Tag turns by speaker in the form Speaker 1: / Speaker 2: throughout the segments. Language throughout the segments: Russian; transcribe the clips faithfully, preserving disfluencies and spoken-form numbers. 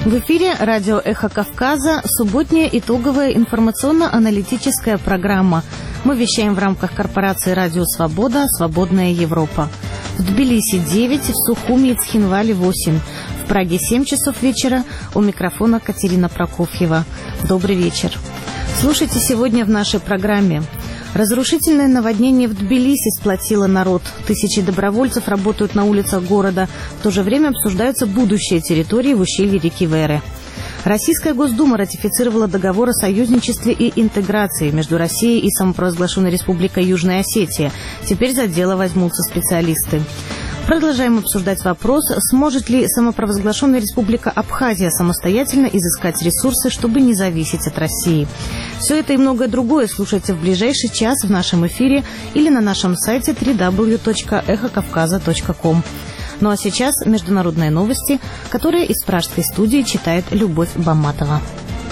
Speaker 1: В эфире радио «Эхо Кавказа», субботняя итоговая информационно-аналитическая программа. Мы вещаем в рамках корпорации «Радио Свобода. Свободная Европа». В Тбилиси девять, в Сухуми и Цхинвале восемь. В Праге семь часов вечера. У микрофона Катерина Прокофьева. Добрый вечер. Слушайте сегодня в нашей программе. Разрушительное наводнение в Тбилиси сплотило народ. Тысячи добровольцев работают на улицах города. В то же время обсуждаются будущие территории в ущелье реки Вере. Российская Госдума ратифицировала договор о союзничестве и интеграции между Россией и самопровозглашенной Республикой Южная Осетия. Теперь за дело возьмутся специалисты. Продолжаем обсуждать вопрос, сможет ли самопровозглашенная Республика Абхазия самостоятельно изыскать ресурсы, чтобы не зависеть от России. Все это и многое другое слушайте в ближайший час в нашем эфире или на нашем сайте дабл ю дабл ю дабл ю точка эхо кавказа точка ком. Ну а сейчас международные новости, которые из пражской студии читает Любовь Баматова.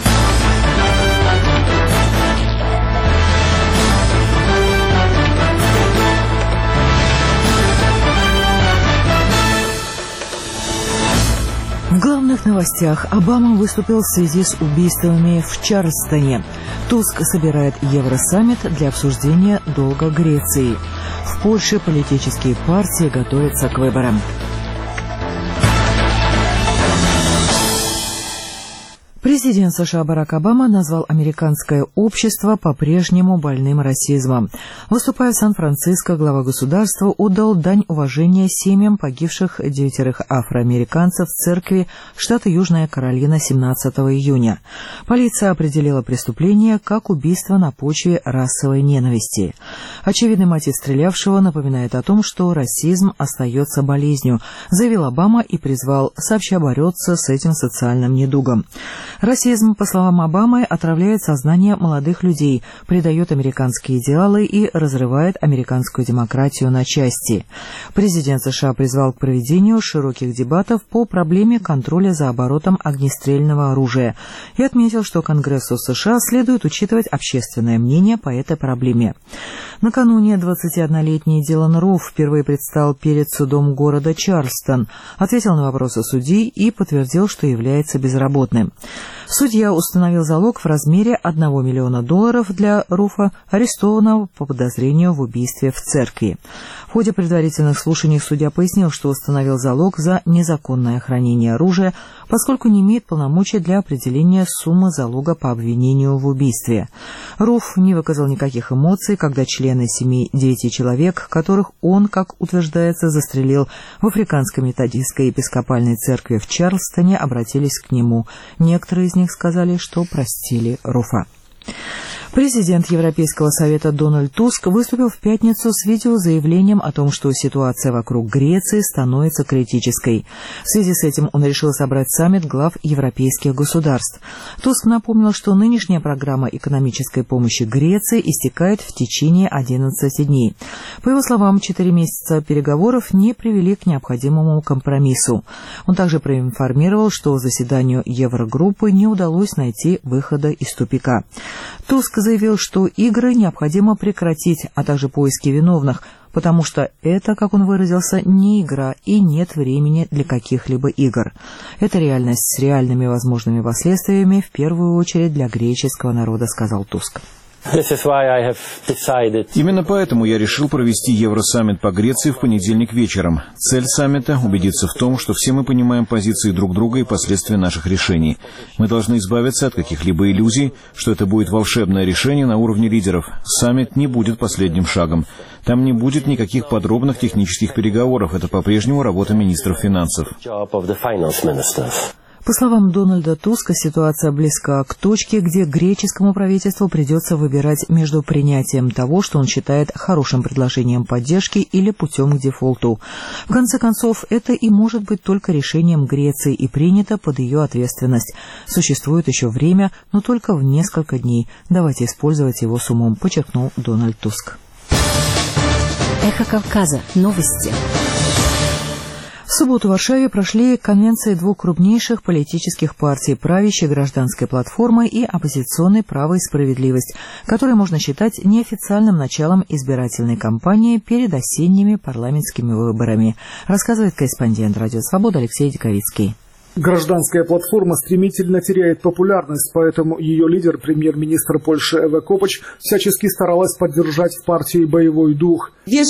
Speaker 2: В главных новостях Обама выступил в связи с убийствами в Чарльстоне. Туск собирает Евросаммит для обсуждения долга Греции. В Польше политические партии готовятся к выборам. Президент США Барак Обама назвал американское общество по-прежнему больным расизмом. Выступая в Сан-Франциско, глава государства отдал дань уважения семьям погибших девятерых афроамериканцев в церкви штата Южная Каролина семнадцатого июня. Полиция определила преступление как убийство на почве расовой ненависти. Очевидный мотив стрелявшего напоминает о том, что расизм остается болезнью, заявил Обама и призвал сообща бороться с этим социальным недугом. Расизм, по словам Обамы, отравляет сознание молодых людей, предает американские идеалы и разрывает американскую демократию на части. Президент США призвал к проведению широких дебатов по проблеме контроля за оборотом огнестрельного оружия и отметил, что Конгрессу США следует учитывать общественное мнение по этой проблеме. Накануне двадцатиоднолетний Дилан Руф впервые предстал перед судом города Чарльстон, ответил на вопросы судей и подтвердил, что является безработным. Судья установил залог в размере одного миллиона долларов для Руфа, арестованного по подозрению в убийстве в церкви. В ходе предварительных слушаний судья пояснил, что установил залог за незаконное хранение оружия, поскольку не имеет полномочий для определения суммы залога по обвинению в убийстве. Руф не выказал никаких эмоций, когда члены семьи девяти человек, которых он, как утверждается, застрелил в Африканской методистской епископальной церкви в Чарльстоне, обратились к нему. Некоторые из них сказали, что простили Руфа. Президент Европейского совета Дональд Туск выступил в пятницу с видеозаявлением о том, что ситуация вокруг Греции становится критической. В связи с этим он решил собрать саммит глав европейских государств. Туск напомнил, что нынешняя программа экономической помощи Греции истекает в течение одиннадцати дней. По его словам, четыре месяца переговоров не привели к необходимому компромиссу. Он также проинформировал, что заседанию Еврогруппы не удалось найти выхода из тупика. Туск заявил, что игры необходимо прекратить, а также поиски виновных, потому что это, как он выразился, не игра и нет времени для каких-либо игр. Это реальность с реальными возможными последствиями, в первую очередь для греческого народа, сказал Туск.
Speaker 3: Именно поэтому я решил провести Евросаммит по Греции в понедельник вечером. Цель саммита – убедиться в том, что все мы понимаем позиции друг друга и последствия наших решений. Мы должны избавиться от каких-либо иллюзий, что это будет волшебное решение на уровне лидеров. Саммит не будет последним шагом. Там не будет никаких подробных технических переговоров. Это по-прежнему работа министров финансов.
Speaker 2: По словам Дональда Туска, ситуация близка к точке, где греческому правительству придется выбирать между принятием того, что он считает хорошим предложением поддержки, или путем к дефолту. В конце концов, это и может быть только решением Греции и принято под ее ответственность. Существует еще время, но только в несколько дней. Давайте использовать его с умом, подчеркнул Дональд Туск.
Speaker 1: Эхо Кавказа. Новости.
Speaker 2: В субботу в Варшаве прошли конвенции двух крупнейших политических партий, правящей гражданской платформы и оппозиционной «Право и справедливость», которые можно считать неофициальным началом избирательной кампании перед осенними парламентскими выборами, рассказывает корреспондент «Радио Свобода» Алексей Диковицкий.
Speaker 4: Гражданская платформа стремительно теряет популярность, поэтому ее лидер, премьер-министр Польши Эва Копач, всячески старалась поддержать в партии боевой дух.
Speaker 5: Я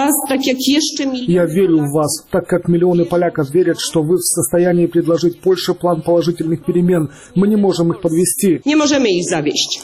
Speaker 4: верю в вас, так как миллионы поляков верят, что вы в состоянии предложить Польше план положительных перемен. Мы не можем их подвести.
Speaker 5: Не можем их завести.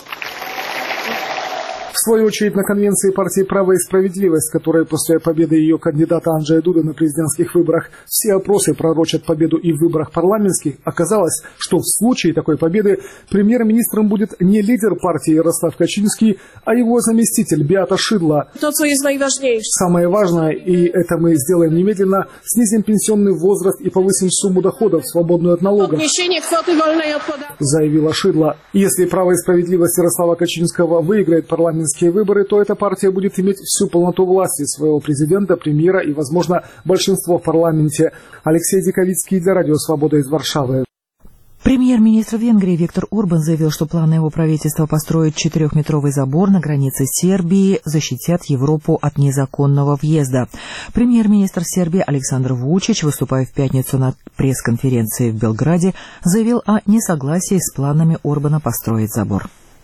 Speaker 4: В свою очередь, на конвенции партии «Право и справедливость», которая после победы ее кандидата Анджея Дуды на президентских выборах все опросы пророчат победу и в выборах парламентских, оказалось, что в случае такой победы премьер-министром будет не лидер партии Ярослав Качинский, а его заместитель Беата Шидла.
Speaker 5: То, что есть наиважнейшее.
Speaker 4: Самое важное, и это мы сделаем немедленно, снизим пенсионный возраст и повысим сумму доходов, свободную от налогов, заявила Шидла. Если «Право и справедливость» Ярослава Качинского выиграет парламентские выборы, то эта партия будет иметь всю полноту власти своего президента, премьера и, возможно, большинство в парламенте. Алексей Диковицкий для Радио Свобода из Варшавы.
Speaker 2: Премьер-министр Венгрии Виктор Орбан заявил, что планы его правительства построить четырехметровый забор на границе Сербии защитят Европу от незаконного въезда. Премьер-министр Сербии Александр Вучич, выступая в пятницу на пресс-конференции в Белграде, заявил о несогласии с планами Орбана построить забор.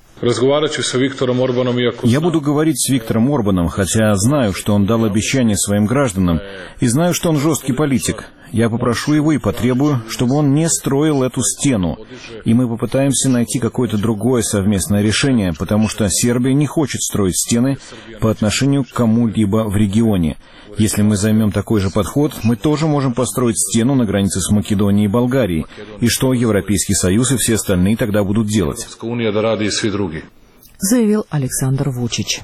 Speaker 3: Я буду говорить с Виктором Орбаном, хотя знаю, что он дал обещание своим гражданам, и знаю, что он жесткий политик. Я попрошу его и потребую, чтобы он не строил эту стену. И мы попытаемся найти какое-то другое совместное решение, потому что Сербия не хочет строить стены по отношению к кому-либо в регионе. Если мы займем такой же подход, мы тоже можем построить стену на границе с Македонией и Болгарией. И что Европейский Союз и все остальные тогда будут делать?
Speaker 2: Заявил Александр Вучич.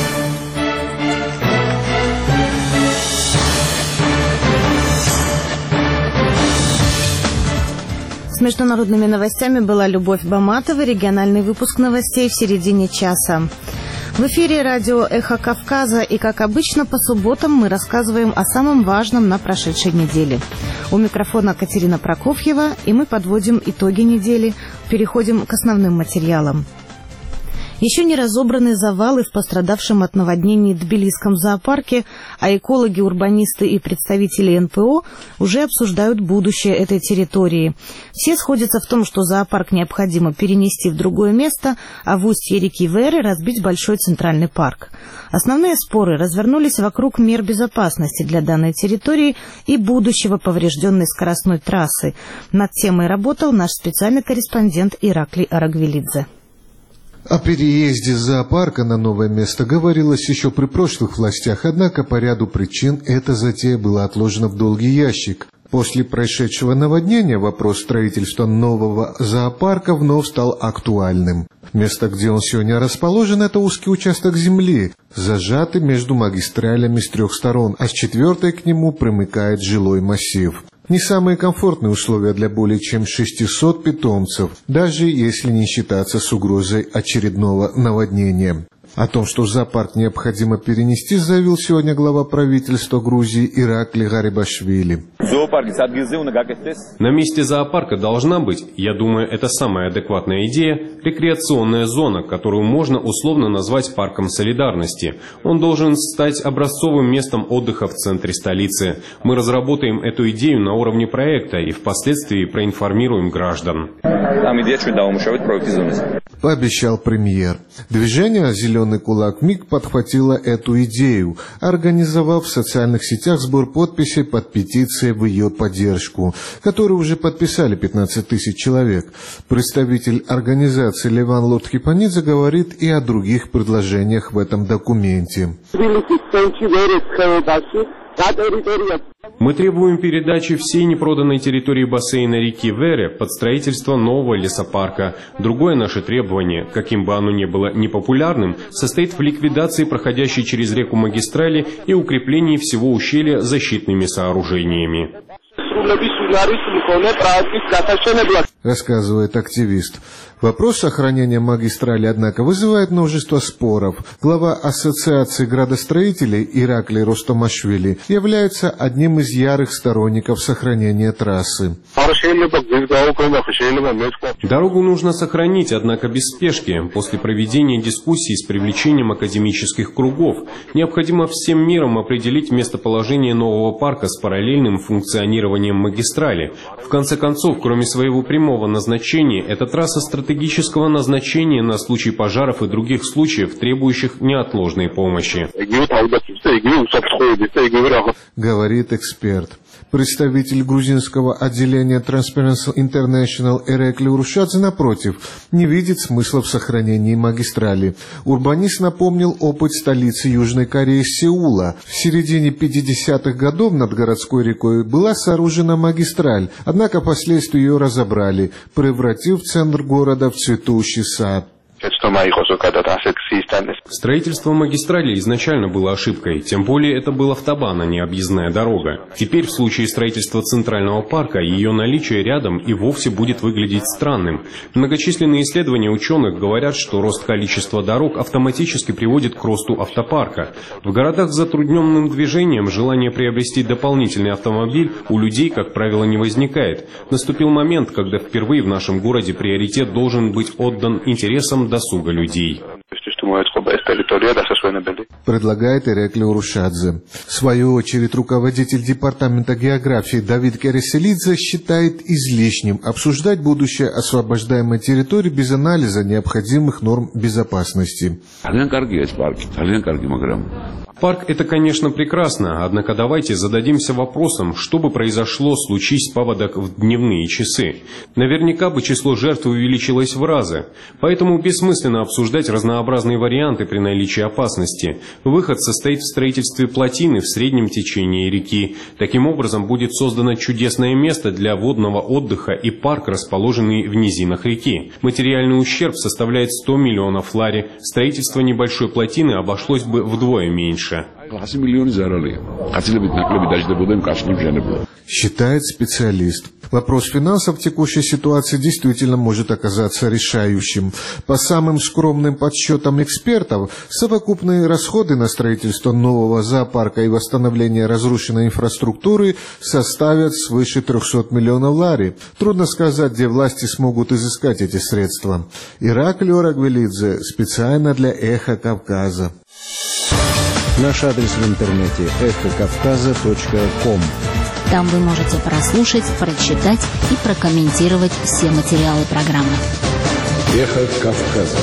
Speaker 1: С международными новостями была Любовь Баматова. Региональный выпуск новостей в середине часа. В эфире радио «Эхо Кавказа», и, как обычно, по субботам мы рассказываем о самом важном на прошедшей неделе. У микрофона Катерина Прокофьева, и мы подводим итоги недели, переходим к основным материалам. Еще не разобраны завалы в пострадавшем от наводнений Тбилисском зоопарке, а экологи, урбанисты и представители эн пэ о уже обсуждают будущее этой территории. Все сходятся в том, что зоопарк необходимо перенести в другое место, а в устье реки Веры разбить большой центральный парк. Основные споры развернулись вокруг мер безопасности для данной территории и будущего поврежденной скоростной трассы. Над темой работал наш специальный корреспондент Ираклий Арагвелидзе.
Speaker 6: О переезде зоопарка на новое место говорилось еще при прошлых властях, однако по ряду причин эта затея была отложена в долгий ящик. После прошедшего наводнения вопрос строительства нового зоопарка вновь стал актуальным. Место, где он сегодня расположен, это узкий участок земли, зажатый между магистралями с трех сторон, а с четвертой к нему примыкает жилой массив. Не самые комфортные условия для более чем шестисот питомцев, даже если не считаться с угрозой очередного наводнения. О том, что зоопарк необходимо перенести, заявил сегодня глава правительства Грузии Иракли Гарибашвили.
Speaker 7: На месте зоопарка должна быть, я думаю, это самая адекватная идея, рекреационная зона, которую можно условно назвать парком солидарности. Он должен стать образцовым местом отдыха в центре столицы. Мы разработаем эту идею на уровне проекта и впоследствии проинформируем граждан.
Speaker 6: Пообещал премьер. Движение «Зеленый кулак» МИГ подхватило эту идею, организовав в социальных сетях сбор подписей под петицией в ее поддержку, которую уже подписали пятнадцать тысяч человек. Представитель организации Леван Лотхипанидзе говорит и о других предложениях в этом документе.
Speaker 7: Мы требуем передачи всей непроданной территории бассейна реки Вере под строительство нового лесопарка. Другое наше требование, каким бы оно ни было непопулярным, состоит в ликвидации проходящей через реку магистрали и укреплении всего ущелья защитными сооружениями.
Speaker 6: Рассказывает активист. Вопрос сохранения магистрали, однако, вызывает множество споров. Глава Ассоциации градостроителей Иракли Ростомашвили является одним из ярых сторонников сохранения трассы.
Speaker 7: Дорогу нужно сохранить, однако без спешки. После проведения дискуссий с привлечением академических кругов необходимо всем миром определить местоположение нового парка с параллельным функционированием созданием магистрали. В конце концов, кроме своего прямого назначения, эта трасса стратегического назначения на случай пожаров и других случаев, требующих неотложной помощи.
Speaker 6: Говорит эксперт. Представитель грузинского отделения Transparency International Эрекли Урушадзе, напротив, не видит смысла в сохранении магистрали. Урбанист напомнил опыт столицы Южной Кореи Сеула. В середине пятидесятых годов над городской рекой была сооружена магистраль, однако впоследствии ее разобрали, превратив центр города в цветущий сад.
Speaker 7: Строительство магистрали изначально было ошибкой, тем более это был автобан, а не объездная дорога. Теперь в случае строительства Центрального парка ее наличие рядом и вовсе будет выглядеть странным. Многочисленные исследования ученых говорят, что рост количества дорог автоматически приводит к росту автопарка. В городах с затрудненным движением желание приобрести дополнительный автомобиль у людей, как правило, не возникает. Наступил момент, когда впервые в нашем городе приоритет должен быть отдан интересам досуга людей.
Speaker 6: Предлагает Эрекли Урушадзе. В свою очередь, руководитель департамента географии Давид Кереселидзе считает излишним обсуждать будущее освобождаемой территории без анализа необходимых норм безопасности.
Speaker 7: Парк – это, конечно, прекрасно, однако давайте зададимся вопросом, что бы произошло, случись паводок в дневные часы. Наверняка бы число жертв увеличилось в разы, поэтому бессмысленно обсуждать разнообразные варианты при наличии опасности. Выход состоит в строительстве плотины в среднем течении реки. Таким образом будет создано чудесное место для водного отдыха и парк, расположенный в низинах реки. Материальный ущерб составляет сто миллионов лари, строительство небольшой плотины обошлось бы вдвое меньше.
Speaker 6: Считает специалист. Вопрос финансов в текущей ситуации действительно может оказаться решающим. По самым скромным подсчетам экспертов, совокупные расходы на строительство нового зоопарка и восстановление разрушенной инфраструктуры составят свыше трехсот миллионов лари. Трудно сказать, где власти смогут изыскать эти средства. Иракли Орагвелидзе специально для «Эхо Кавказа».
Speaker 8: Наш адрес в интернете эхо кавказа точка ком.
Speaker 9: Там вы можете прослушать, прочитать и прокомментировать все материалы программы.
Speaker 8: Эхо Кавказа.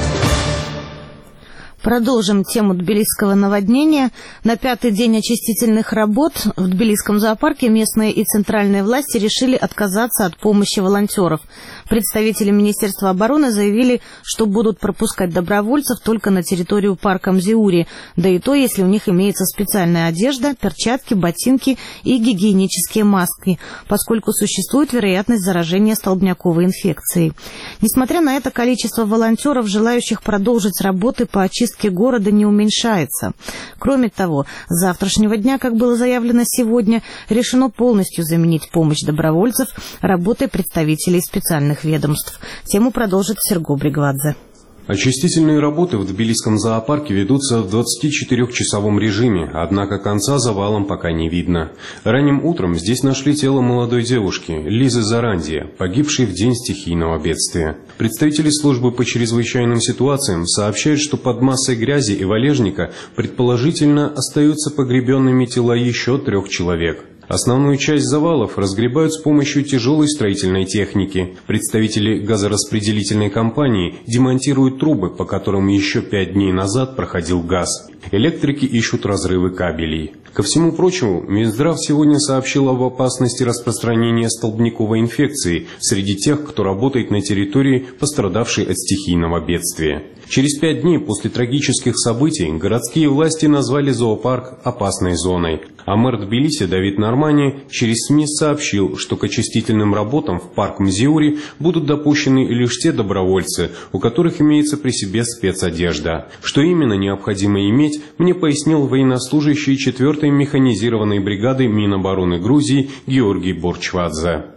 Speaker 1: Продолжим тему тбилисского наводнения. На пятый день очистительных работ в тбилисском зоопарке местные и центральные власти решили отказаться от помощи волонтеров. Представители Министерства обороны заявили, что будут пропускать добровольцев только на территорию парка Мзиури, да и то, если у них имеется специальная одежда, перчатки, ботинки и гигиенические маски, поскольку существует вероятность заражения столбняковой инфекцией. Несмотря на это, количество волонтеров, желающих продолжить работы по очистке города, не уменьшается. Кроме того, с завтрашнего дня, как было заявлено сегодня, решено полностью заменить помощь добровольцев работой представителей специальных ведомств. Тему продолжит Серго Бригвадзе.
Speaker 7: Очистительные работы в тбилисском зоопарке ведутся в двадцатичетырёхчасовом режиме, однако конца завалам пока не видно. Ранним утром здесь нашли тело молодой девушки, Лизы Зарандия, погибшей в день стихийного бедствия. Представители службы по чрезвычайным ситуациям сообщают, что под массой грязи и валежника предположительно остаются погребенными тела еще трех человек. Основную часть завалов разгребают с помощью тяжелой строительной техники. Представители газораспределительной компании демонтируют трубы, по которым еще пять дней назад проходил газ. Электрики ищут разрывы кабелей. Ко всему прочему, Минздрав сегодня сообщил об опасности распространения столбняковой инфекции среди тех, кто работает на территории, пострадавшей от стихийного бедствия. Через пять дней после трагических событий городские власти назвали зоопарк опасной зоной. А мэр Тбилиси Давид Нормани через СМИ сообщил, что к очистительным работам в парк Мзиури будут допущены лишь те добровольцы, у которых имеется при себе спецодежда. Что именно необходимо иметь, мне пояснил военнослужащий четвёртой механизированной бригады Минобороны Грузии Георгий Борчвадзе.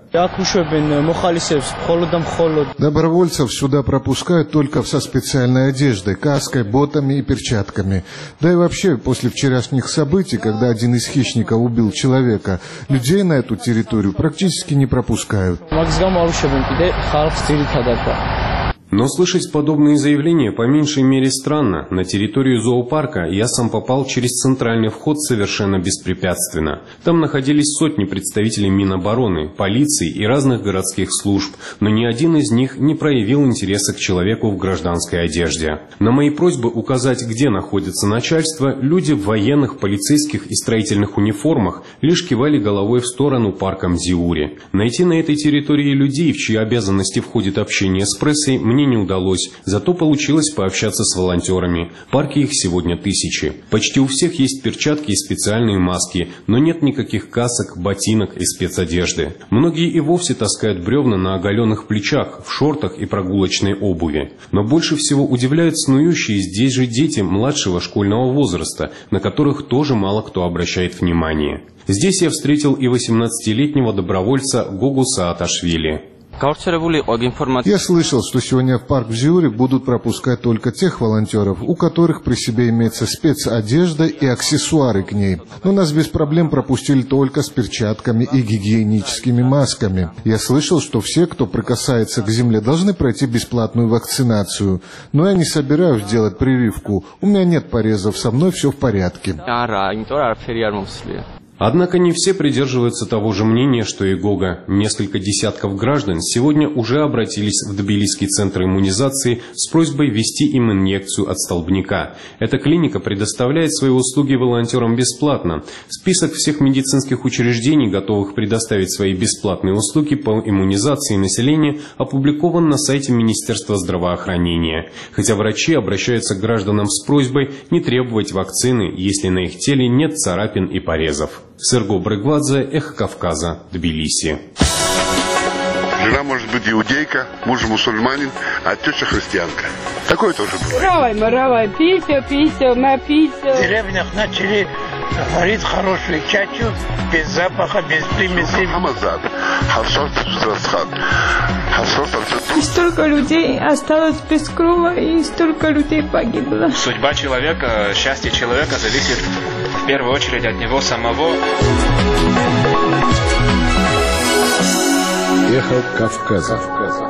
Speaker 6: Добровольцев сюда пропускают только со специальной одеждой, каской, ботами и перчатками. Да и вообще, после вчерашних событий, когда один из хищников убил человека, людей на эту территорию практически не пропускают.
Speaker 7: Но слышать подобные заявления по меньшей мере странно. На территорию зоопарка я сам попал через центральный вход совершенно беспрепятственно. Там находились сотни представителей Минобороны, полиции и разных городских служб, но ни один из них не проявил интереса к человеку в гражданской одежде. На мои просьбы указать, где находится начальство, люди в военных, полицейских и строительных униформах лишь кивали головой в сторону парка Мзиури. Найти на этой территории людей, в чьи обязанности входит общение с прессой, мне не удалось, зато получилось пообщаться с волонтерами. В парке их сегодня тысячи. Почти у всех есть перчатки и специальные маски, но нет никаких касок, ботинок и спецодежды. Многие и вовсе таскают бревна на оголенных плечах, в шортах и прогулочной обуви. Но больше всего удивляют снующие здесь же дети младшего школьного возраста, на которых тоже мало кто обращает внимание. Здесь я встретил и восемнадцатилетнего добровольца Гогу Сааташвили.
Speaker 6: Я слышал, что сегодня в парк Мзиури будут пропускать только тех волонтеров, у которых при себе имеется спецодежда и аксессуары к ней. Но нас без проблем пропустили только с перчатками и гигиеническими масками. Я слышал, что все, кто прикасается к земле, должны пройти бесплатную вакцинацию. Но я не собираюсь делать прививку. У меня нет порезов, со мной все в порядке.
Speaker 7: Однако не все придерживаются того же мнения, что и Гога. Несколько десятков граждан сегодня уже обратились в Тбилисский центр иммунизации с просьбой ввести им инъекцию от столбняка. Эта клиника предоставляет свои услуги волонтерам бесплатно. Список всех медицинских учреждений, готовых предоставить свои бесплатные услуги по иммунизации населения, опубликован на сайте Министерства здравоохранения. Хотя врачи обращаются к гражданам с просьбой не требовать вакцины, если на их теле нет царапин и порезов. Серго Брыгвадзе, Эхо Кавказа, Тбилиси.
Speaker 10: Жена может быть иудейка, муж мусульманин, а теща христианка. Такое тоже бывает.
Speaker 11: Равай, маравай, пися, пися, напися.
Speaker 12: В деревнях начали варить хорошую чачу, без запаха, без примесей.
Speaker 10: Хамазад, хавсот засхат, хавсот.
Speaker 11: И столько людей осталось без крова, и столько людей погибло.
Speaker 13: Судьба человека, счастье человека зависит в первую очередь от него самого.
Speaker 8: Эхо Кавказа.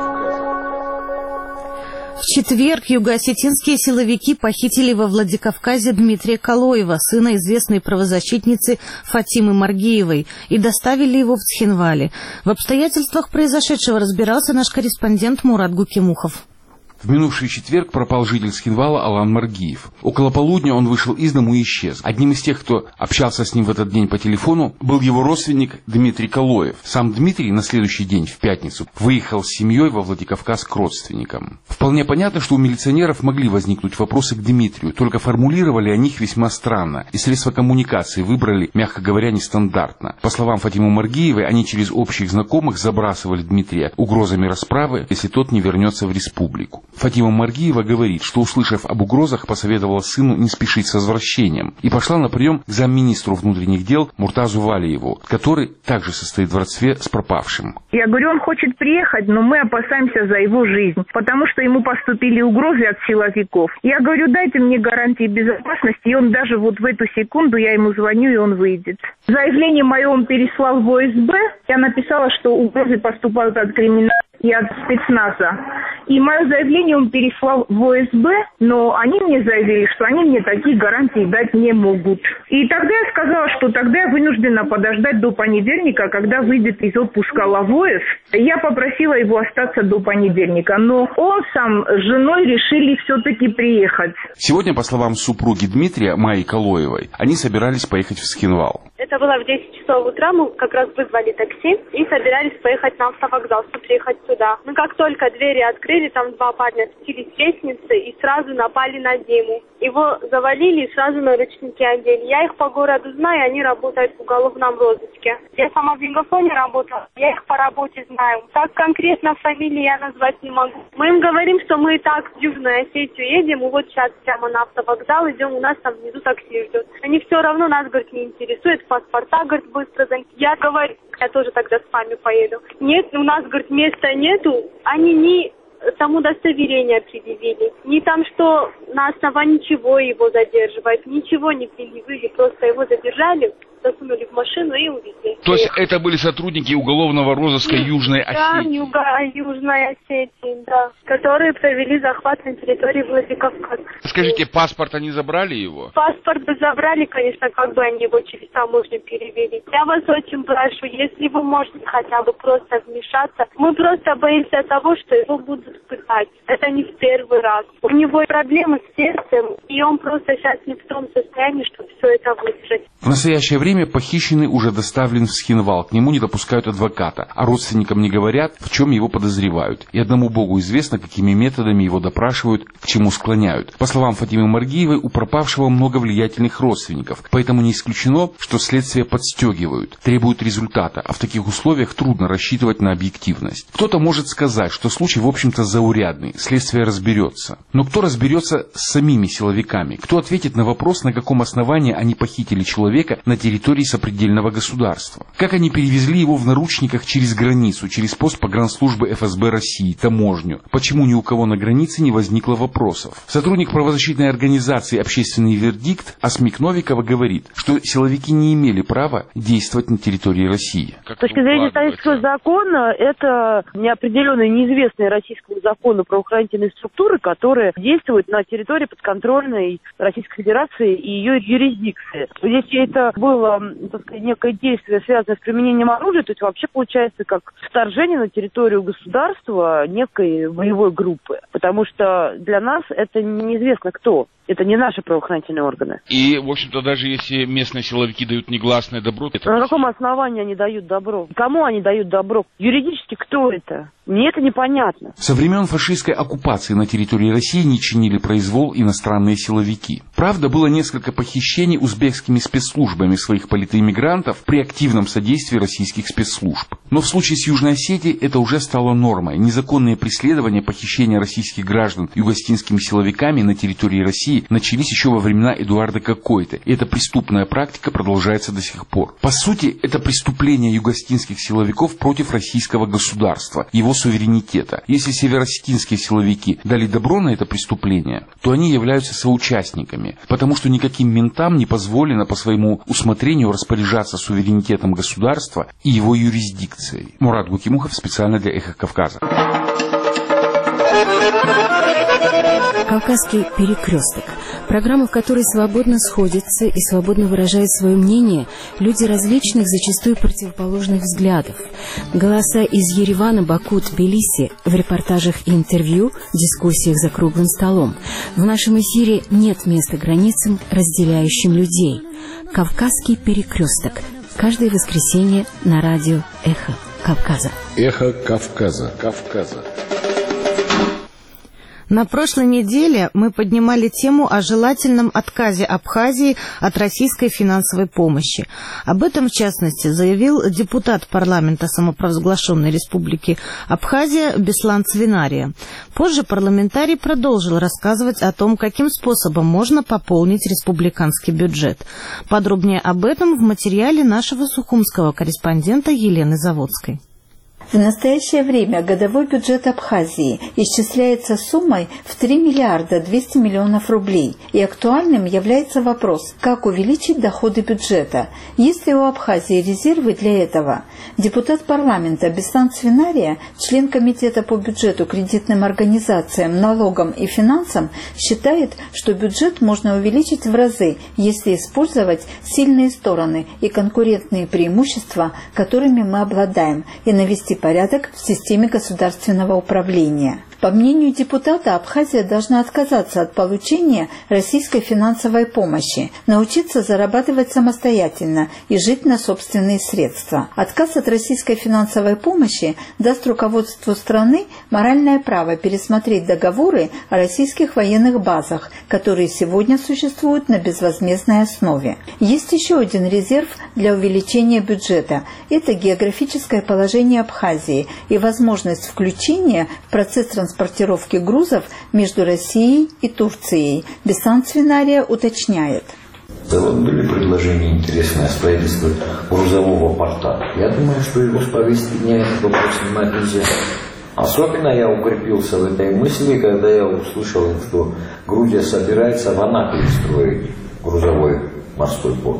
Speaker 1: В четверг юго-осетинские силовики похитили во Владикавказе Дмитрия Калоева, сына известной правозащитницы Фатимы Маргиевой, и доставили его в Цхинвале. В обстоятельствах произошедшего разбирался наш корреспондент Мурат Гукимухов.
Speaker 14: В минувший четверг пропал житель Цхинвала Алан Маргиев. Около полудня он вышел из дому и исчез. Одним из тех, кто общался с ним в этот день по телефону, был его родственник Дмитрий Калоев. Сам Дмитрий на следующий день, в пятницу, выехал с семьей во Владикавказ к родственникам. Вполне понятно, что у милиционеров могли возникнуть вопросы к Дмитрию, только формулировали о них весьма странно, и средства коммуникации выбрали, мягко говоря, нестандартно. По словам Фатимы Маргиевой, они через общих знакомых забрасывали Дмитрия угрозами расправы, если тот не вернется в республику. Фатима Маргиева говорит, что, услышав об угрозах, посоветовала сыну не спешить с возвращением и пошла на прием к замминистру внутренних дел Муртазу Валиеву, который также состоит в родстве с пропавшим.
Speaker 15: Я говорю, он хочет приехать, но мы опасаемся за его жизнь, потому что ему поступили угрозы от силовиков. Я говорю, дайте мне гарантии безопасности, и он даже вот в эту секунду, я ему звоню, и он выйдет. Заявление мое он переслал в О Эс Бэ. Я написала, что угрозы поступают от криминала и от спецназа. И мое заявление он переслал в О Эс Бэ, но они мне заявили, что они мне такие гарантии дать не могут. И тогда я сказала, что тогда я вынуждена подождать до понедельника, когда выйдет из отпуска Лавоев. Я попросила его остаться до понедельника, но он сам с женой решили все-таки приехать.
Speaker 14: Сегодня, по словам супруги Дмитрия, Майи Калоевой, они собирались поехать в Цхинвал.
Speaker 16: Это было в десять часов утра, мы как раз вызвали такси и собирались поехать на автовокзал, чтобы приехать сюда. Но как только двери открыли, там два парня спустились с лестницы и сразу напали на Диму. Его завалили и сразу наручники одели. Я их по городу знаю, они работают в уголовном розыске. Я сама в Мегафоне работала, я их по работе знаю. Так конкретно фамилии я назвать не могу. Мы им говорим, что мы и так в Южную Осетию едем, и вот сейчас прямо на автовокзал идем, у нас там внизу такси ждет. Они все равно нас, говорит, не интересует, паспорта, говорит, быстро занять. Я говорю, я тоже тогда с вами поеду. Нет, у нас, говорит, места нету, они не... там удостоверение предъявили. Не там, что на основании чего его задерживать. Ничего не предъявили, просто его задержали. засунули в машину и увезли.
Speaker 14: То есть это были сотрудники уголовного розыска Южной
Speaker 16: Да,
Speaker 14: Осетии?
Speaker 16: Юга, Южной Осетии, да, которые провели захват на территории Владикавказа.
Speaker 14: Скажите, паспорт они забрали его?
Speaker 16: Паспорт бы забрали, конечно, как бы они его через таможню перевели. Я вас очень прошу, если вы можете хотя бы просто вмешаться. Мы просто боимся того, что его будут пытать. Это не в первый раз. У него проблемы с сердцем, и он просто сейчас не в том состоянии, чтобы все это выдержать.
Speaker 14: В настоящее время похищенный уже доставлен в Схинвал. К нему не допускают адвоката, а родственникам не говорят, в чем его подозревают. И одному Богу известно, какими методами его допрашивают, к чему склоняют. По словам Фатимы Маргиевой, у пропавшего много влиятельных родственников, поэтому не исключено, что следствие подстегивают, требуют результата, а в таких условиях трудно рассчитывать на объективность. Кто-то может сказать, что случай, в общем-то, заурядный, следствие разберется. Но кто разберется с самими силовиками? Кто ответит на вопрос, на каком основании они похитили человека на территории сопредельного государства? Как они перевезли его в наручниках через границу, через пост погранслужбы эф эс бэ России, таможню? Почему ни у кого на границе не возникло вопросов? Сотрудник правозащитной организации «Общественный вердикт» Асмик Новикова говорит, что силовики не имели права действовать на территории России.
Speaker 17: С точки зрения исторического закона, это неопределенные, неизвестные российскому закону правоохранительные структуры, которые действуют на территории подконтрольной Российской Федерации и ее юрисдикции. Если это было, так сказать, некое действие, связанное с применением оружия, то это вообще получается как вторжение на территорию государства некой боевой группы. Потому что для нас это неизвестно кто. Это не наши правоохранительные органы.
Speaker 14: И, в общем-то, даже если местные силовики дают негласное добро... Это...
Speaker 17: На каком основании они дают добро? Кому они дают добро? Юридически кто это? Мне это непонятно.
Speaker 14: Со времен фашистской оккупации на территории России не чинили произвол иностранные силовики. Правда, было несколько похищений узбекскими спецслужбами своих политэмигрантов при активном содействии российских спецслужб. Но в случае с Южной Осетией это уже стало нормой. Незаконные преследования, похищения российских граждан югославскими силовиками на территории России начались еще во времена Эдуарда Какойта. И эта преступная практика продолжается до сих пор. По сути, это преступление югославских силовиков против российского государства, его суверенитета. Если североосетинские силовики дали добро на это преступление, то они являются соучастниками, потому что никаким ментам не позволено по своему усмотрению распоряжаться суверенитетом государства и его юрисдикцией. Мурат Гукимухов специально для «Эхо Кавказа».
Speaker 18: «Кавказский перекресток» – программа, в которой свободно сходятся и свободно выражают свое мнение люди различных, зачастую противоположных взглядов. Голоса из Еревана, Баку, Тбилиси в репортажах и интервью, дискуссиях за круглым столом. В нашем эфире нет места границам, разделяющим людей. «Кавказский перекресток» – каждое воскресенье на радио «Эхо Кавказа».
Speaker 8: «Эхо Кавказа». Кавказа.
Speaker 1: На прошлой неделе мы поднимали тему о желательном отказе Абхазии от российской финансовой помощи. Об этом, в частности, заявил депутат парламента самопровозглашенной республики Абхазия Беслан Цвинария. Позже парламентарий продолжил рассказывать о том, каким способом можно пополнить республиканский бюджет. Подробнее об этом в материале нашего сухумского корреспондента Елены Заводской.
Speaker 19: В настоящее время годовой бюджет Абхазии исчисляется суммой в три миллиарда двести миллионов рублей, и актуальным является вопрос, как увеличить доходы бюджета. Есть ли у Абхазии резервы для этого? Депутат парламента Беслан Цвинария, член комитета по бюджету, кредитным организациям, налогам и финансам, считает, что бюджет можно увеличить в разы, если использовать сильные стороны и конкурентные преимущества, которыми мы обладаем, и навести порядок в системе государственного управления. По мнению депутата, Абхазия должна отказаться от получения российской финансовой помощи, научиться зарабатывать самостоятельно и жить на собственные средства. Отказ от российской финансовой помощи даст руководству страны моральное право пересмотреть договоры о российских военных базах, которые сегодня существуют на безвозмездной основе. Есть еще один резерв для увеличения бюджета – это географическое положение Абхазии и возможность включения в процесс транспортировки транспортировки грузов между Россией и Турцией. Беслан Цвинария уточняет.
Speaker 20: Да вот были предложения интересные о строительстве грузового порта. Я думаю, что его с повестки дня этот вопрос снимать нельзя. Особенно я укрепился в этой мысли, когда я услышал, что Грузия собирается в Анапе строить грузовой морской порт.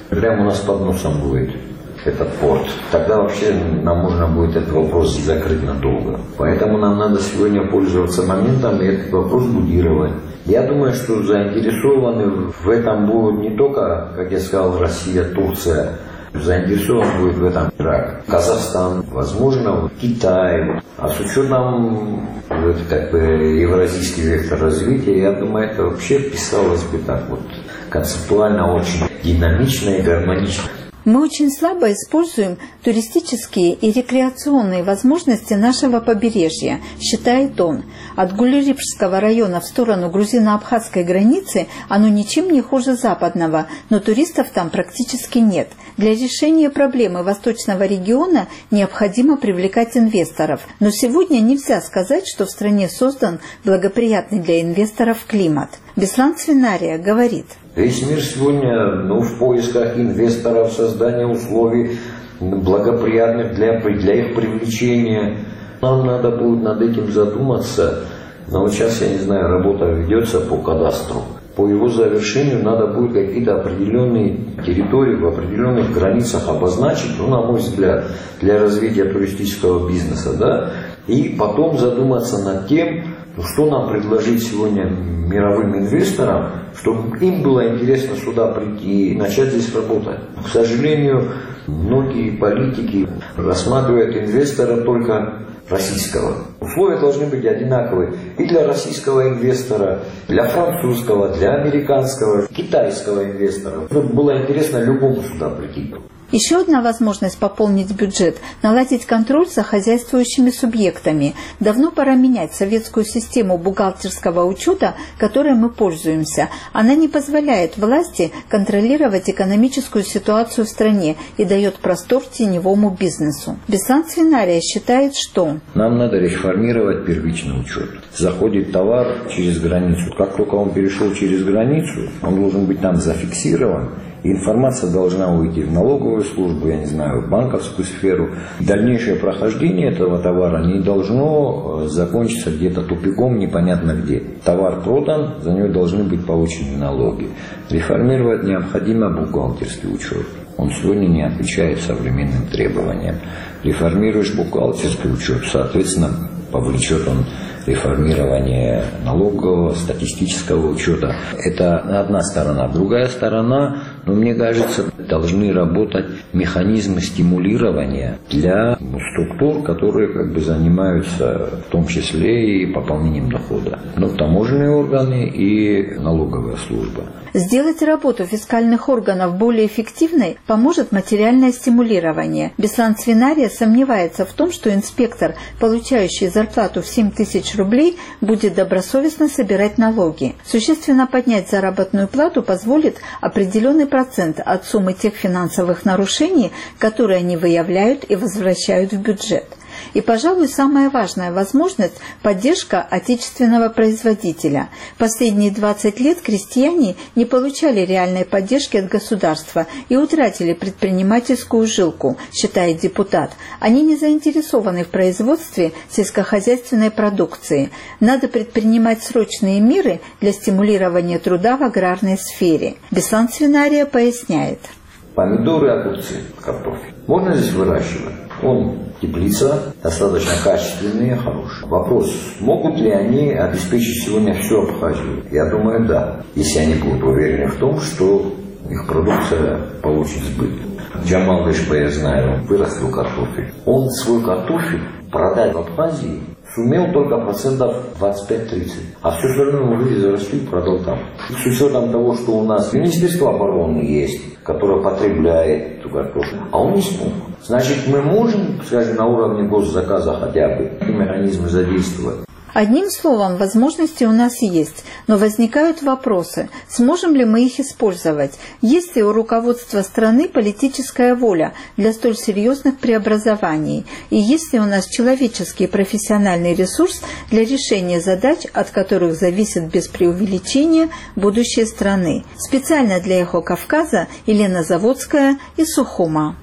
Speaker 20: Прямо у нас под носом будет этот порт. Тогда вообще нам можно будет этот вопрос закрыть надолго. Поэтому нам надо сегодня пользоваться моментом и этот вопрос будировать. Я думаю, что заинтересованы в этом будут не только, как я сказал, Россия, Турция. Заинтересован будет в этом Ирак, Казахстан, возможно, Китай. А с учетом вот, как бы, евразийский вектор развития, я думаю, это вообще вписалось бы так вот концептуально очень динамично и гармонично.
Speaker 19: Мы очень слабо используем туристические и рекреационные возможности нашего побережья, считает он. От Гулерипшского района в сторону грузино-абхазской границы оно ничем не хуже западного, но туристов там практически нет. Для решения проблемы восточного региона необходимо привлекать инвесторов. Но сегодня нельзя сказать, что в стране создан благоприятный для инвесторов климат. Беслан Свинария говорит:
Speaker 20: весь мир сегодня ну, в поисках инвесторов, создания условий благоприятных для, для их привлечения. Нам надо будет над этим задуматься. Но вот сейчас, я не знаю, работа ведется по кадастру. По его завершению надо будет какие-то определенные территории в определенных границах обозначить, ну, на мой взгляд, для развития туристического бизнеса, да, и потом задуматься над тем, что нам предложить сегодня мировым инвесторам, чтобы им было интересно сюда прийти и начать здесь работать. К сожалению, многие политики рассматривают инвестора только российского. Условия должны быть одинаковые и для российского инвестора, для французского, для американского, китайского инвестора. Чтобы было интересно любому сюда прийти.
Speaker 19: Еще одна возможность пополнить бюджет – наладить контроль за хозяйствующими субъектами. Давно пора менять советскую систему бухгалтерского учета, которой мы пользуемся. Она не позволяет власти контролировать экономическую ситуацию в стране и дает простор теневому бизнесу. Беслан Свинария считает, что
Speaker 20: нам надо реформировать первичный учет. Заходит товар через границу. Как только он перешел через границу, он должен быть там зафиксирован. Информация должна уйти в налоговую службу, я не знаю, в банковскую сферу. Дальнейшее прохождение этого товара не должно закончиться где-то тупиком, непонятно где. Товар продан, за него должны быть получены налоги. Реформировать необходимо бухгалтерский учет. Он сегодня не отвечает современным требованиям. Реформируешь бухгалтерский учет, соответственно, повлечет он реформирование налогового, статистического учета. Это одна сторона. Другая сторона, ну, мне кажется, должны работать механизмы стимулирования для ну, структур, которые как бы занимаются в том числе и пополнением дохода. Ну, таможенные органы и налоговая служба.
Speaker 19: Сделать работу фискальных органов более эффективной поможет материальное стимулирование. Беслан Свинария сомневается в том, что инспектор, получающий зарплату в семь тысяч рублей, будет добросовестно собирать налоги. Существенно поднять заработную плату позволит определенный процент от суммы тех финансовых нарушений, которые они выявляют и возвращают в бюджет. И, пожалуй, самая важная возможность – поддержка отечественного производителя. Последние двадцать лет крестьяне не получали реальной поддержки от государства и утратили предпринимательскую жилку, считает депутат. Они не заинтересованы в производстве сельскохозяйственной продукции. Надо предпринимать срочные меры для стимулирования труда в аграрной сфере. Беслан Свинария поясняет.
Speaker 20: Помидоры, огурцы, картофель. Можно здесь выращивать? Он теплица, достаточно качественные, хорошие. Вопрос, могут ли они обеспечить сегодня всю Абхазию? Я думаю, да. Если они будут уверены в том, что их продукция получит сбыт. Джамал Ишпа, я знаю, вырастил картофель. Он свой картофель продать в Абхазии сумел только процентов двадцать пять тридцать. А все остальное он вывез, зарастил и продал там. С учетом того, что у нас Министерство обороны есть, которое потребляет эту картофель, а он не смог. Значит, мы можем, скажем, на уровне госзаказа хотя бы механизмы задействовать.
Speaker 19: Одним словом, возможности у нас есть, но возникают вопросы, сможем ли мы их использовать, есть ли у руководства страны политическая воля для столь серьезных преобразований, и есть ли у нас человеческий и профессиональный ресурс для решения задач, от которых зависит без преувеличения будущее страны. Специально для «Эхо Кавказа» Елена Заводская из Сухума.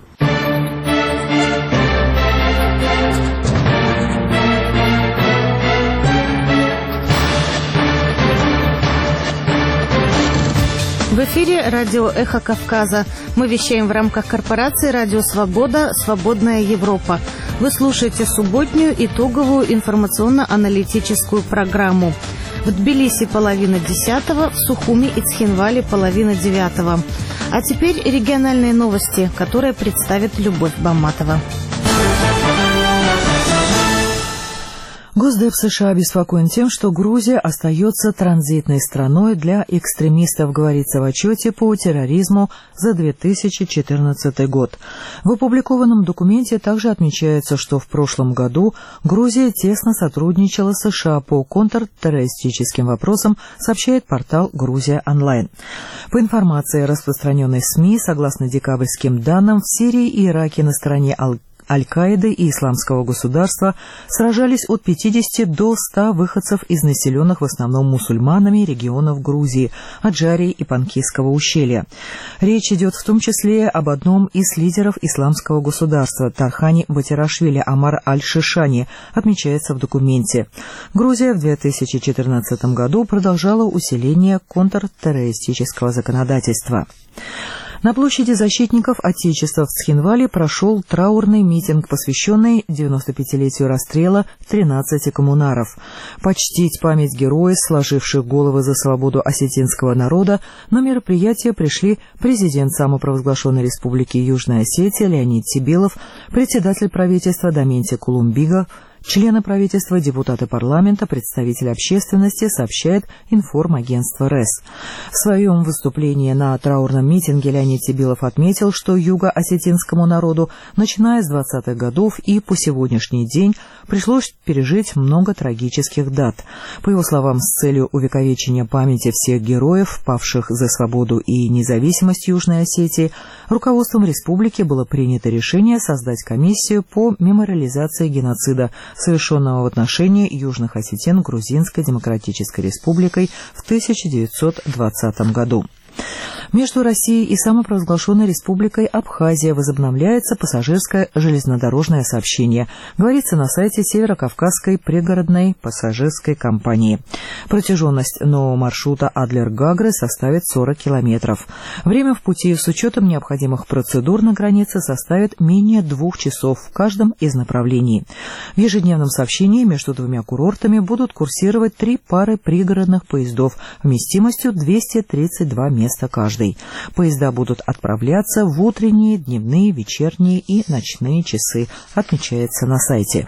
Speaker 1: В эфире радио «Эхо Кавказа». Мы вещаем в рамках корпорации «Радио Свобода. Свободная Европа». Вы слушаете субботнюю итоговую информационно-аналитическую программу. В Тбилиси половина десятого, в Сухуми и Цхинвале половина девятого. А теперь региональные новости, которые представит Любовь Баматова.
Speaker 2: Госдеп США обеспокоен тем, что Грузия остается транзитной страной для экстремистов, говорится в отчете по терроризму за две тысячи четырнадцатый год. В опубликованном документе также отмечается, что в прошлом году Грузия тесно сотрудничала с США по контртеррористическим вопросам, сообщает портал «Грузия онлайн». По информации, распространенной СМИ, согласно декабрьским данным, в Сирии и Ираке на стороне Ал Аль-Каиды и Исламского государства сражались от пятидесяти до ста выходцев из населенных в основном мусульманами регионов Грузии, Аджарии и Панкисского ущелья. Речь идет в том числе об одном из лидеров Исламского государства, Тархани Батирашвили Амар Аль-Шишани, отмечается в документе. Грузия в две тысячи четырнадцатом году продолжала усиление контртеррористического законодательства. На площади защитников Отечества в Цхинвале прошел траурный митинг, посвященный девяностопятилетию расстрела тринадцати коммунаров. Почтить память героев, сложивших головы за свободу осетинского народа, на мероприятие пришли президент самопровозглашенной республики Южная Осетия Леонид Тибилов, председатель правительства Даменти Кулумбига, члены правительства, депутаты парламента, представители общественности, сообщает информагентство РЭС. В своем выступлении на траурном митинге Леонид Тибилов отметил, что юго-осетинскому народу, начиная с двадцатых годов и по сегодняшний день, пришлось пережить много трагических дат. По его словам, с целью увековечения памяти всех героев, павших за свободу и независимость Южной Осетии, руководством республики было принято решение создать комиссию по мемориализации геноцида, совершенного в отношении южных осетин Грузинской Демократической Республикой в тысяча девятьсот двадцатом году. Между Россией и самопровозглашенной республикой Абхазия возобновляется пассажирское железнодорожное сообщение, говорится на сайте Северокавказской пригородной пассажирской компании. Протяженность нового маршрута Адлер-Гагры составит сорок километров. Время в пути с учетом необходимых процедур на границе составит менее двух часов в каждом из направлений. В ежедневном сообщении между двумя курортами будут курсировать три пары пригородных поездов вместимостью двести тридцать два места каждый. Поезда будут отправляться в утренние, дневные, вечерние и ночные часы, отмечается на сайте.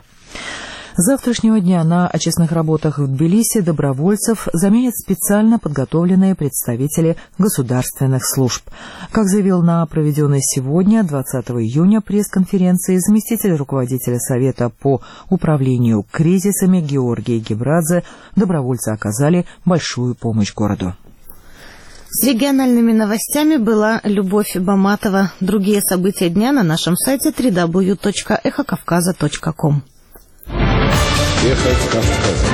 Speaker 2: С завтрашнего дня на очистных работах в Тбилиси добровольцев заменят специально подготовленные представители государственных служб. Как заявил на проведенной сегодня, двадцатого июня, пресс-конференции заместитель руководителя Совета по управлению кризисами Георгий Гебрадзе, добровольцы оказали большую помощь городу.
Speaker 1: С региональными новостями была Любовь Баматова. Другие события дня на нашем сайте дабл ю дабл ю дабл ю точка эхо кавказа точка ком.
Speaker 8: Эхо Кавказа.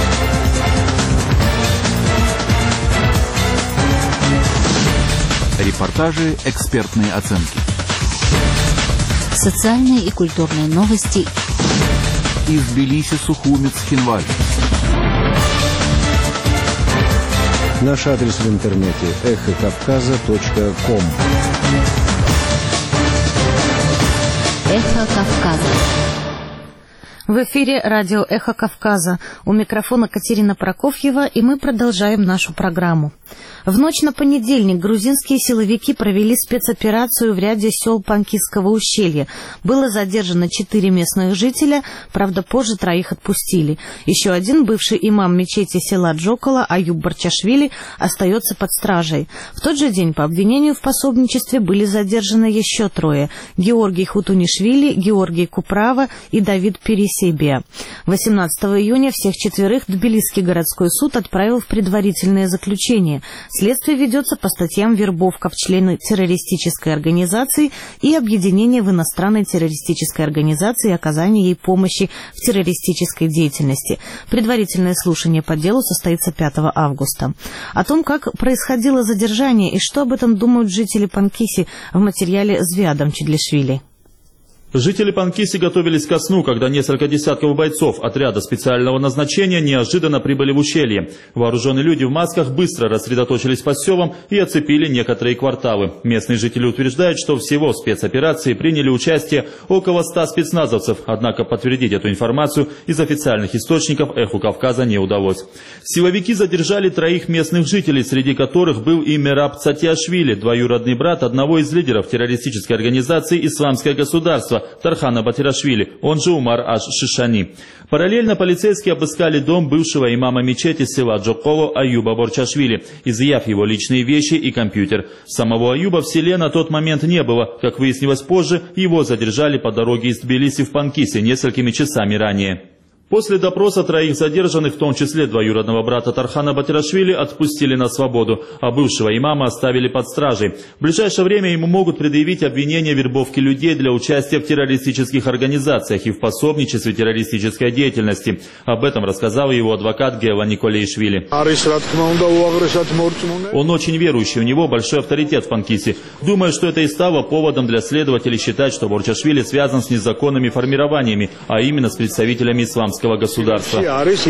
Speaker 21: Репортажи, экспертные оценки.
Speaker 9: Социальные и культурные новости.
Speaker 21: Из Тбилиси, Сухуми, Цхинвале.
Speaker 8: Наш адрес в интернете эхо кавказа точка ком.
Speaker 9: Эхо Кавказа.
Speaker 1: В эфире радио «Эхо Кавказа». У микрофона Катерина Прокофьева, и мы продолжаем нашу программу. В ночь на понедельник грузинские силовики провели спецоперацию в ряде сел Панкисского ущелья. Было задержано четыре местных жителя, правда, позже троих отпустили. Еще один, бывший имам мечети села Джокола, Аюб Барчашвили, остается под стражей. В тот же день по обвинению в пособничестве были задержаны еще трое – Георгий Хутунишвили, Георгий Куправа и Давид Пересебия. восемнадцатого июня всех четверых Тбилисский городской суд отправил в предварительное заключение. Следствие ведется по статьям вербовка в члены террористической организации и объединение в иностранной террористической организации и оказание ей помощи в террористической деятельности. Предварительное слушание по делу состоится пятого августа. О том, как происходило задержание и что об этом думают жители Панкиси, в материале с Виадом Чедлишвили.
Speaker 5: Жители Панкиси готовились ко сну, когда несколько десятков бойцов отряда специального назначения неожиданно прибыли в ущелье. Вооруженные люди в масках быстро рассредоточились по селам и оцепили некоторые кварталы. Местные жители утверждают, что всего в спецоперации приняли участие около ста спецназовцев, однако подтвердить эту информацию из официальных источников «Эху Кавказа» не удалось. Силовики задержали троих местных жителей, среди которых был и Мераб Цатиашвили, двоюродный брат одного из лидеров террористической организации «Исламское государство» Тархана Батирашвили, он же Умар Аш-Шишани. Параллельно полицейские обыскали дом бывшего имама мечети села Джоколо Аюба Борчашвили, изъяв его личные вещи и компьютер. Самого Аюба в селе на тот момент не было. Как выяснилось позже, его задержали по дороге из Тбилиси в Панкиси несколькими часами ранее. После допроса троих задержанных, в том числе двоюродного брата Тархана Батирашвили, отпустили на свободу, а бывшего имама оставили под стражей. В ближайшее время ему могут предъявить обвинение в вербовке людей для участия в террористических организациях и в пособничестве террористической деятельности. Об этом рассказал его адвокат Гела Николейшвили. Он очень верующий, у него большой авторитет в Панкиси. Думаю, что это и стало поводом для следователей считать, что Борчашвили связан с незаконными формированиями, а именно с представителями исламского государства.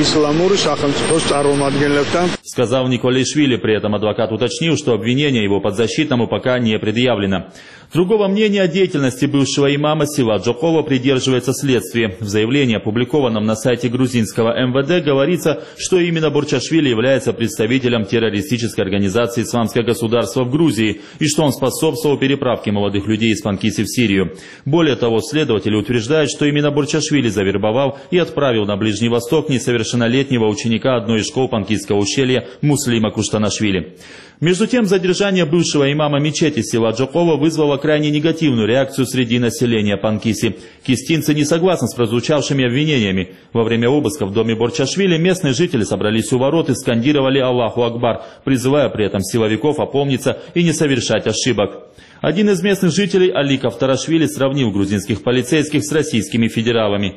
Speaker 5: Сказал Николейшвили, при этом адвокат уточнил, что обвинение его подзащитному пока не предъявлено. Другого мнения о деятельности бывшего имама села Джоколо придерживается следствие. В заявлении, опубликованном на сайте грузинского эм вэ дэ, говорится, что именно Борчашвили является представителем террористической организации «Исламское государство» в Грузии и что он способствовал переправке молодых людей из Панкиси в Сирию. Более того, следователи утверждают, что именно Борчашвили завербовал и отправил на Ближний Восток несовершеннолетнего ученика одной из школ Панкисского ущелья Муслима Куштанашвили. Между тем, задержание бывшего имама мечети села Джоколо вызвало крайне негативную реакцию среди населения Панкиси. Кистинцы не согласны с прозвучавшими обвинениями. Во время обыска в доме Борчашвили местные жители собрались у ворот и скандировали «Аллаху Акбар», призывая при этом силовиков опомниться и не совершать ошибок. Один из местных жителей, Али Кавтарашвили, сравнил грузинских полицейских с российскими федералами.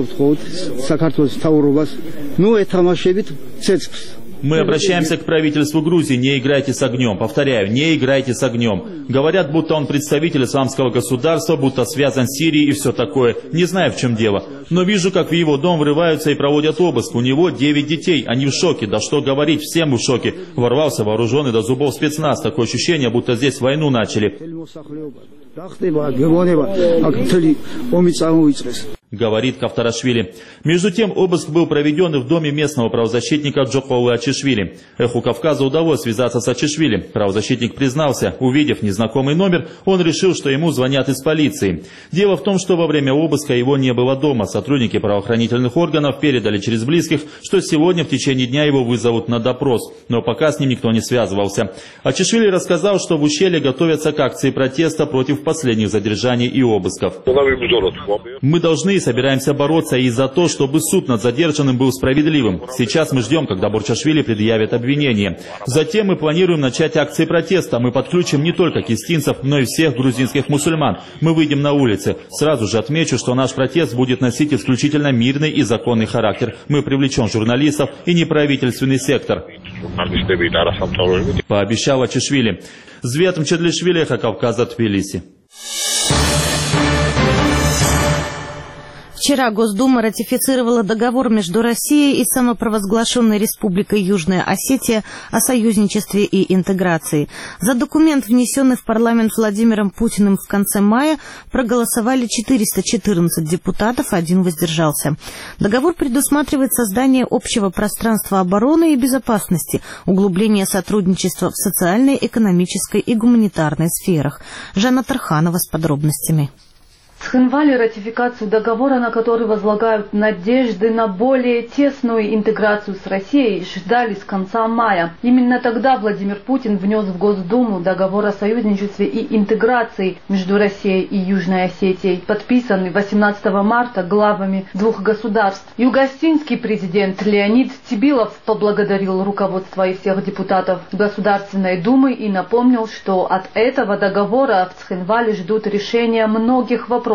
Speaker 5: Мы обращаемся к правительству Грузии, не играйте с огнем. Повторяю, не играйте с огнем. Говорят, будто он представитель исламского государства, будто связан с Сирией и все такое. Не знаю, в чем дело. Но вижу, как в его дом врываются и проводят обыск. У него девять детей, они в шоке. Да что говорить, всем в шоке. Ворвался вооруженный до зубов спецназ. Такое ощущение, будто здесь войну начали. Говорит Кавтарашвили. Между тем, обыск был проведен и в доме местного правозащитника Джоколы Ачишвили. Эху Кавказа удалось связаться с Ачишвили. Правозащитник признался, увидев незнакомый номер, он решил, что ему звонят из полиции. Дело в том, что во время обыска его не было дома. Сотрудники правоохранительных органов передали через близких, что сегодня в течение дня его вызовут на допрос. Но пока с ним никто не связывался. Ачишвили рассказал, что в ущелье готовятся к акции протеста против последних задержаний и обысков. Мы должны и собираемся бороться и за то, чтобы суд над задержанным был справедливым. Сейчас мы ждем, когда Борчашвили предъявит обвинение. Затем мы планируем начать акции протеста. Мы подключим не только кистинцев, но и всех грузинских мусульман. Мы выйдем на улицы. Сразу же отмечу, что наш протест будет носить исключительно мирный и законный характер. Мы привлечем журналистов и неправительственный сектор. Пообещал Ачишвили. Звет Мчедлишвили, Эхо Кавказа, Тбилиси.
Speaker 1: Вчера Госдума ратифицировала договор между Россией и самопровозглашенной Республикой Южная Осетия о союзничестве и интеграции. За документ, внесенный в парламент Владимиром Путиным в конце мая, проголосовали четыреста четырнадцать депутатов, один воздержался. Договор предусматривает создание общего пространства обороны и безопасности, углубление сотрудничества в социальной, экономической и гуманитарной сферах. Жанна Тарханова с подробностями.
Speaker 22: В Цхинвале ратификацию договора, на который возлагают надежды на более тесную интеграцию с Россией, ждали с конца мая. Именно тогда Владимир Путин внес в Госдуму договор о союзничестве и интеграции между Россией и Южной Осетией, подписанный восемнадцатого марта главами двух государств. Юго-осетинский президент Леонид Цибилов поблагодарил руководство и всех депутатов Государственной Думы и напомнил, что от этого договора в Цхинвале ждут решения многих вопросов,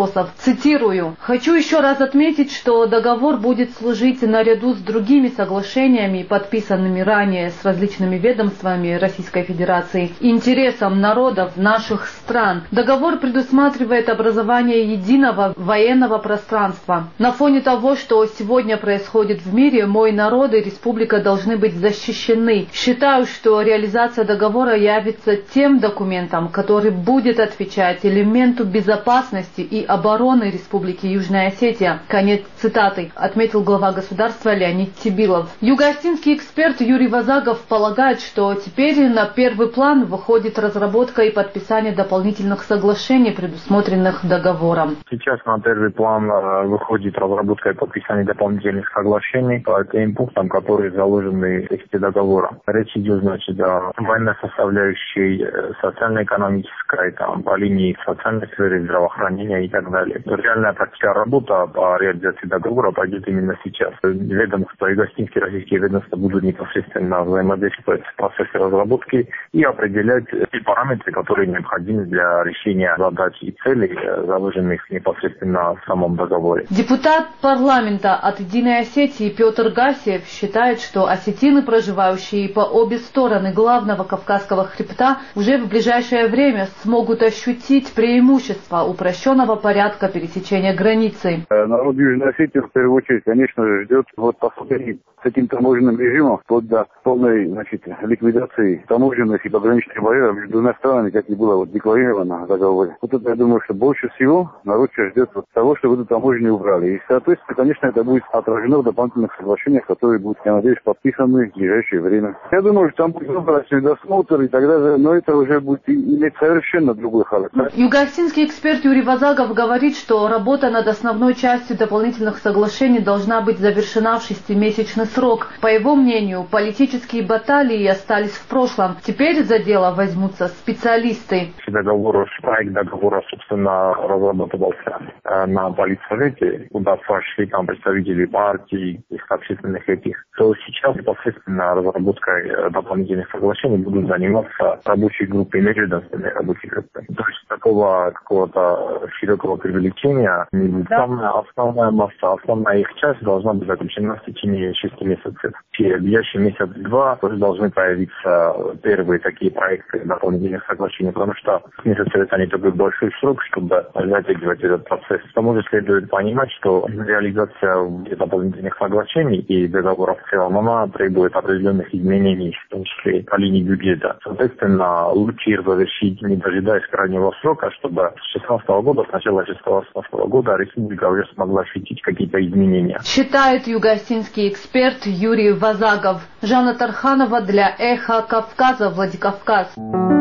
Speaker 22: вопросов. Цитирую. «Хочу еще раз отметить, что договор будет служить наряду с другими соглашениями, подписанными ранее с различными ведомствами Российской Федерации, интересам народов наших стран. Договор предусматривает образование единого военного пространства. На фоне того, что сегодня происходит в мире, мой народ и республика должны быть защищены. Считаю, что реализация договора явится тем документом, который будет отвечать элементу безопасности и обороны Республики Южная Осетия». Конец цитаты, отметил глава государства Леонид Тибилов. Юго-осетинский эксперт Юрий Вазагов полагает, что теперь на первый план выходит разработка и подписание дополнительных соглашений, предусмотренных договором.
Speaker 3: Сейчас на первый план выходит разработка и подписание дополнительных соглашений по тем пунктам, которые заложены в тексте договора. Речь идет, значит, о военной составляющей, социально-экономической, там, по линии социальной сферы, здравоохранения и так далее. Реальная практическая работа по реализации договора пойдет именно сейчас. Ведомства и гостинские российские ведомства будут непосредственно взаимодействовать в процессе разработки и определять те параметры, которые необходимы для решения задач и целей, заложенных непосредственно в самом договоре.
Speaker 22: Депутат парламента от «Единой Осетии» Петр Гасиев считает, что осетины, проживающие по обе стороны главного Кавказского хребта, уже в ближайшее время смогут ощутить преимущество упрощенного порядка пересечения границы.
Speaker 4: Народ Южной Осетии в первую очередь, конечно, ждет вот последний с этим таможенным режимом вплоть до полной, значит, ликвидации таможенных и пограничных барьеров между двумя странами, как и было вот декларировано в договоре. Вот это, я думаю, что больше всего народ ждет вот того, чтобы эту таможню убрали. И, соответственно, конечно, это будет отражено в дополнительных соглашениях, которые будут, я надеюсь, подписаны в ближайшее время. Я думаю, что там будет выборочный досмотр и так далее, но это уже будет иметь совершенно другой характер.
Speaker 22: Юго-осетинский эксперт Юрий Вазагов говорит, что работа над основной частью дополнительных соглашений должна быть завершена в шестимесячный срок. По его мнению, политические баталии остались в прошлом. Теперь за дело возьмутся специалисты.
Speaker 3: Договор, проект договора, собственно, разрабатывался на политсовете, куда вошли там представители партий, их общественных этих. То сейчас непосредственно разработкой дополнительных соглашений будут заниматься рабочие группы и межведомственные рабочие группы. То есть такого какого-то широкого привлечения не будет. Самая основная масса, основная их часть должна быть заключена в течение шести месяцев. В ближайший месяц-два должны появиться первые такие проекты дополнительных соглашений, потому что месяц это не такой большой срок, чтобы затягивать этот процесс. К тому же следует понимать, что реализация дополнительных соглашений и договоров в целом, она требует определенных изменений, в том числе по линии бюджета. Соответственно, лучше их завершить, не дожидаясь крайнего срока, чтобы с шестнадцатого года, с начала шестнадцатого года республика уже смогла ощутить какие-то изменения.
Speaker 22: Считает юго-осетинский эксперт Юрий Вазагов. Жанна Тарханова для «Эхо Кавказа», Владикавказ.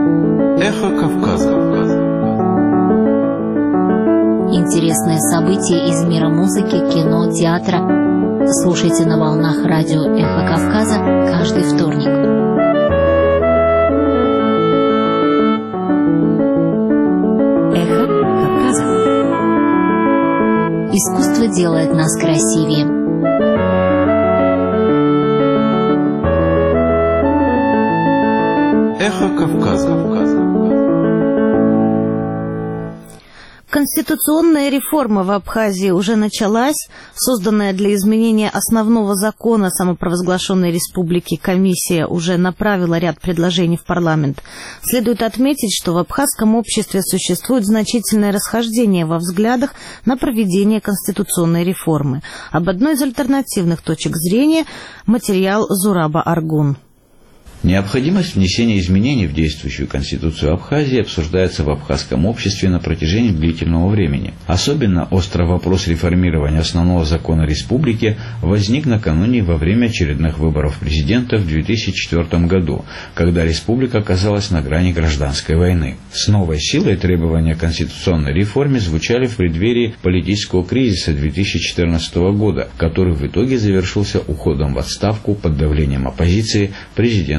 Speaker 21: «Эхо Кавказа».
Speaker 9: Интересные события из мира музыки, кино, театра. Слушайте на волнах радио «Эхо Кавказа» каждый вторник. «Эхо Кавказа». Искусство делает нас красивее.
Speaker 21: «Эхо Кавказа».
Speaker 1: Конституционная реформа в Абхазии уже началась. Созданная для изменения основного закона самопровозглашенной республики комиссия уже направила ряд предложений в парламент. Следует отметить, что в абхазском обществе существует значительное расхождение во взглядах на проведение конституционной реформы. Об одной из альтернативных точек зрения материал Зураба Аргун.
Speaker 23: Необходимость внесения изменений в действующую Конституцию Абхазии обсуждается в абхазском обществе на протяжении длительного времени. Особенно остро вопрос реформирования основного закона республики возник накануне во время очередных выборов президента в две тысячи четвёртом году, когда республика оказалась на грани гражданской войны. С новой силой требования к конституционной реформе звучали в преддверии политического кризиса две тысячи четырнадцатого года, который в итоге завершился уходом в отставку под давлением оппозиции президента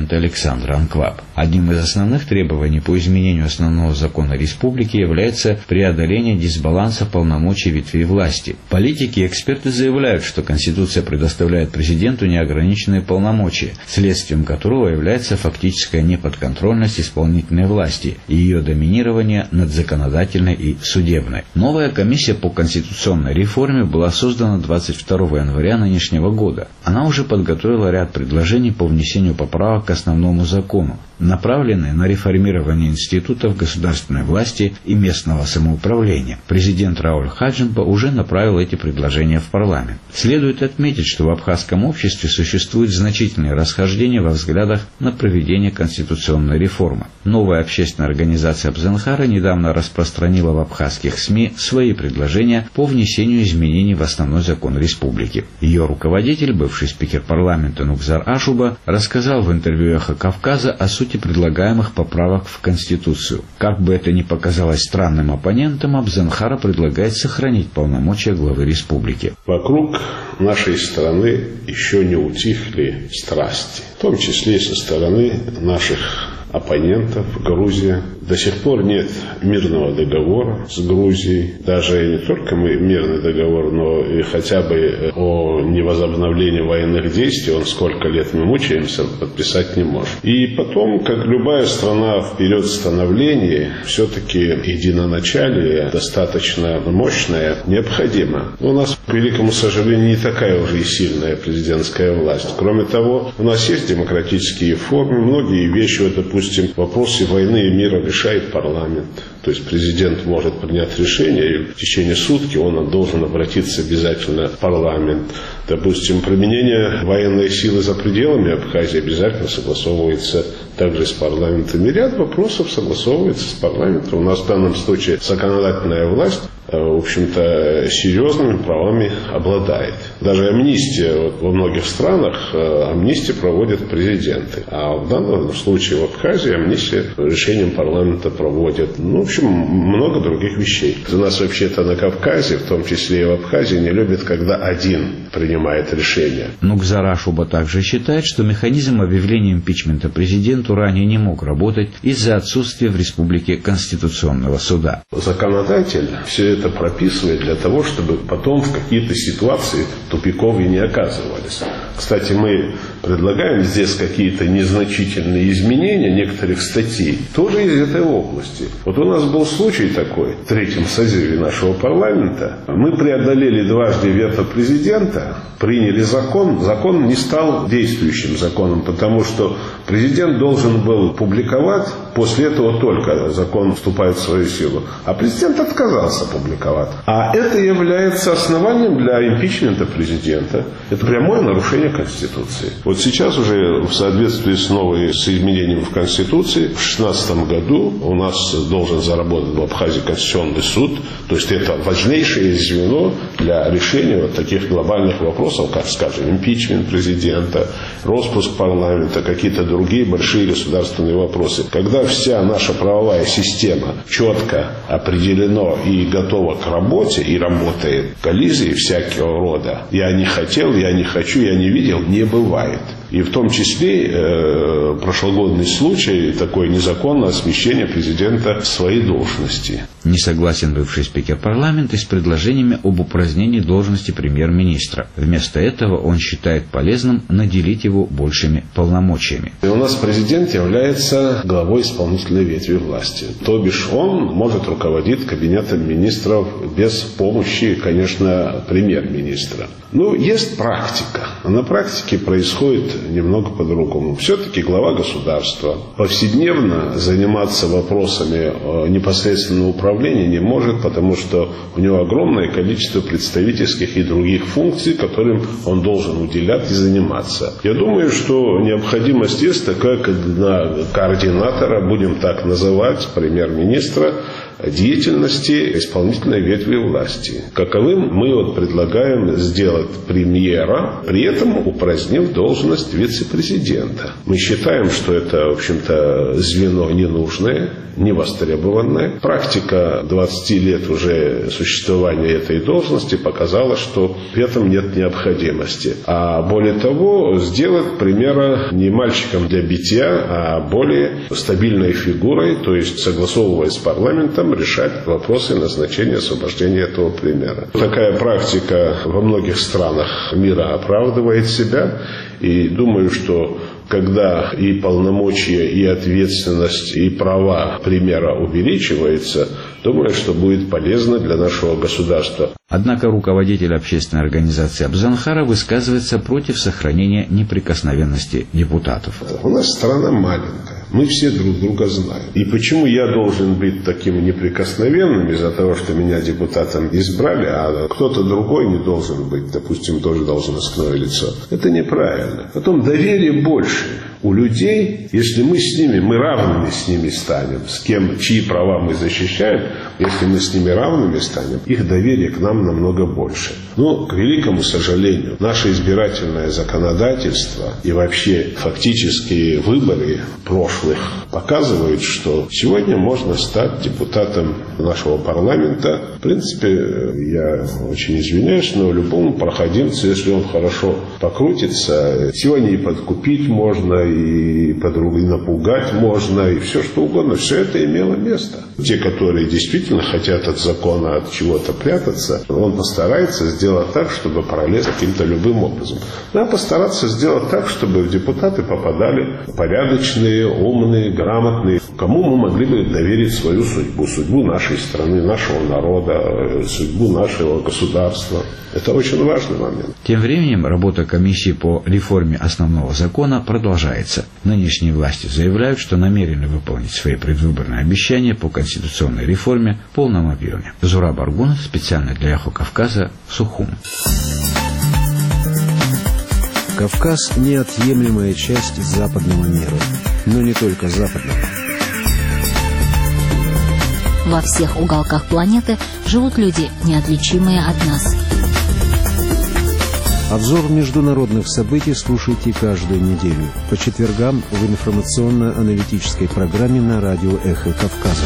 Speaker 23: парламента Александр Анкваб. Одним из основных требований по изменению основного закона республики является преодоление дисбаланса полномочий ветвей власти. Политики и эксперты заявляют, что Конституция предоставляет президенту неограниченные полномочия, следствием которого является фактическая неподконтрольность исполнительной власти и ее доминирование над законодательной и судебной. Новая комиссия по конституционной реформе была создана двадцать второго января нынешнего года. Она уже подготовила ряд предложений по внесению поправок к основному закону, направленные на реформирование институтов государственной власти и местного самоуправления. Президент Рауль Хаджимба уже направил эти предложения в парламент. Следует отметить, что в абхазском обществе существует значительные расхождения во взглядах на проведение конституционной реформы. Новая общественная организация Абзенхара недавно распространила в абхазских СМИ свои предложения по внесению изменений в основной закон республики. Ее руководитель, бывший спикер парламента Нукзар Ашуба, рассказал в интервью «Эхо Кавказа» о сути предлагаемых поправок в Конституцию. Как бы это ни показалось странным оппонентам, Абзенхара предлагает сохранить полномочия главы республики.
Speaker 6: Вокруг нашей страны еще не утихли страсти, в том числе и со стороны наших оппонентов в Грузии. До сих пор нет мирного договора с Грузией. Даже не только мирный договор, но и хотя бы о невозобновлении военных действий, он сколько лет мы мучаемся, подписать не может. И потом, как любая страна вперед становления, все-таки единоначалие достаточно мощное необходимо. У нас, к великому сожалению, не такая уже и сильная президентская власть. Кроме того, у нас есть демократические формы, многие вещи, вот, допустим, в вопросе войны и мира решает парламент. То есть президент может принять решение, и в течение сутки он должен обратиться обязательно в парламент. Допустим, применение военной силы за пределами Абхазии обязательно согласовывается также с парламентом. И ряд вопросов согласовывается с парламентом. У нас в данном случае законодательная власть, в общем-то, серьезными правами обладает. Даже амнистия, вот, во многих странах амнистию проводят президенты. А в данном случае в Абхазии амнистию решением парламента проводят. Ну, в общем, много других вещей. У нас вообще-то на Кавказе, в том числе и в Абхазии, не любят, когда один принимает решение.
Speaker 23: Нукзар Ашуба также считает, что механизм объявления импичмента президенту ранее не мог работать из-за отсутствия в республике Конституционного суда.
Speaker 6: Законодатель все это прописывает для того, чтобы потом в какие-то ситуации тупиковые не оказывались. Кстати, мы предлагаем здесь какие-то незначительные изменения некоторых статей, тоже из этой области. Вот у нас был случай такой в третьем созыве нашего парламента. Мы преодолели дважды вето президента, приняли закон. Закон не стал действующим законом, потому что президент должен был публиковать, после этого только закон вступает в свою силу. А президент отказался публиковать. А это является основанием для импичмента президента. Это прямое нарушение Конституции. Вот сейчас уже в соответствии с новым с изменением в Конституции, в две тысячи шестнадцатом году у нас должен заработать в Абхазии Конституционный суд. То есть это важнейшее звено для решения вот таких глобальных вопросов, как, скажем, импичмент президента, распуск парламента, какие-то другие большие государственные вопросы. Когда вся наша правовая система четко определена и готова к работе, и работает, коллизии всякого рода, я не хотел, я не хочу, я не видел, не бывает. И в том числе э, прошлогодний случай, такое незаконное смещение президента с своей должности.
Speaker 23: Не согласен бывший спикер парламента с предложениями об упразднении должности премьер-министра. Вместо этого он считает полезным наделить его большими полномочиями.
Speaker 6: И у нас президент является главой исполнительной ветви власти. То бишь он может руководить кабинетом министров без помощи, конечно, премьер-министра. Ну, есть практика. А на практике происходит немного по-другому. Все-таки глава государства повседневно заниматься вопросами непосредственного управления не может, потому что у него огромное количество представительских и других функций, которым он должен уделять и заниматься. Я думаю, что необходимость есть такая, как на координатора, будем так называть, премьер-министра, деятельности исполнительной ветви власти. Каковым мы вот предлагаем сделать премьера, при этом упразднив должность вице-президента. Мы считаем, что это, в общем-то, звено ненужное, невостребованное. Практика двадцати лет уже существования этой должности показала, что в этом нет необходимости. А более того, сделать премьера не мальчиком для битья, а более стабильной фигурой, то есть согласовывая с парламентом, решать вопросы назначения освобождения этого премьера. Такая практика во многих странах мира оправдывает себя, и думаю, что когда и полномочия, и ответственность, и права премьера увеличиваются, думаю, что будет полезно для нашего государства.
Speaker 23: Однако руководитель общественной организации Абзанхара высказывается против сохранения неприкосновенности депутатов.
Speaker 6: У нас страна маленькая. Мы все друг друга знаем. И почему я должен быть таким неприкосновенным из-за того, что меня депутатом избрали, а кто-то другой не должен быть, допустим, тоже должностное лицо? Это неправильно. Потом доверие больше у людей, если мы с ними, мы равными с ними станем, с кем, чьи права мы защищаем, если мы с ними равными станем, их доверие к нам намного больше. Но, к великому сожалению, наше избирательное законодательство и вообще фактические выборы прошлых показывают, что сегодня можно стать депутатом нашего парламента. В принципе, я очень извиняюсь, но любому проходимцу, если он хорошо покрутится, сегодня и подкупить можно, и подруги напугать можно, и все что угодно. Все это имело место. Те, которые действительно хотят от закона, от чего-то прятаться, он постарается сделать так, чтобы пролез каким-то любым образом. Надо постараться сделать так, чтобы в депутаты попадали порядочные, умные, грамотные, кому мы могли бы доверить свою судьбу, судьбу нашей страны, нашего народа, судьбу нашего государства. Это очень важный момент.
Speaker 23: Тем временем работа комиссии по реформе основного закона продолжается. Нынешние власти заявляют, что намерены выполнить свои предвыборные обещания по конституционной реформе в полном объеме. Зураб Аргун, специально для Эхо Кавказа, Сухум.
Speaker 8: Кавказ – неотъемлемая часть западного мира, но не только западного.
Speaker 9: Во всех уголках планеты живут люди, неотличимые от нас.
Speaker 8: Обзор международных событий слушайте каждую неделю по четвергам в информационно-аналитической программе на радио «Эхо Кавказа».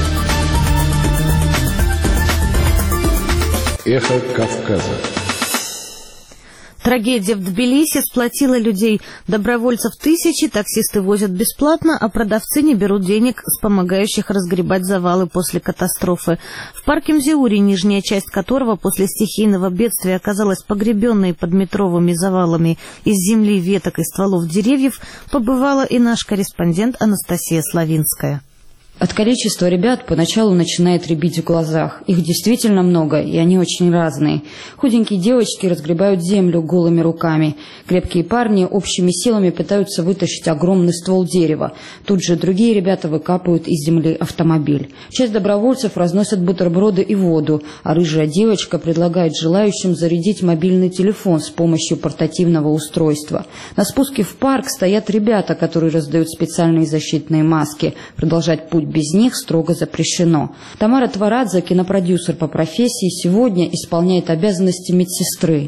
Speaker 21: «Эхо Кавказа».
Speaker 1: Трагедия в Тбилиси сплотила людей. Добровольцев тысячи, таксисты возят бесплатно, а продавцы не берут денег с помогающих разгребать завалы после катастрофы. В парке Мзиури, нижняя часть которого после стихийного бедствия оказалась погребенной под метровыми завалами из земли, веток и стволов деревьев, побывала и наш корреспондент Анастасия Славинская.
Speaker 7: От количества ребят поначалу начинает рябить в глазах. Их действительно много, и они очень разные. Худенькие девочки разгребают землю голыми руками. Крепкие парни общими силами пытаются вытащить огромный ствол дерева. Тут же другие ребята выкапывают из земли автомобиль. Часть добровольцев разносят бутерброды и воду, а рыжая девочка предлагает желающим зарядить мобильный телефон с помощью портативного устройства. На спуске в парк стоят ребята, которые раздают специальные защитные маски. Продолжать путь без них строго запрещено. Тамара Тварадзе, кинопродюсер по профессии, сегодня исполняет обязанности медсестры.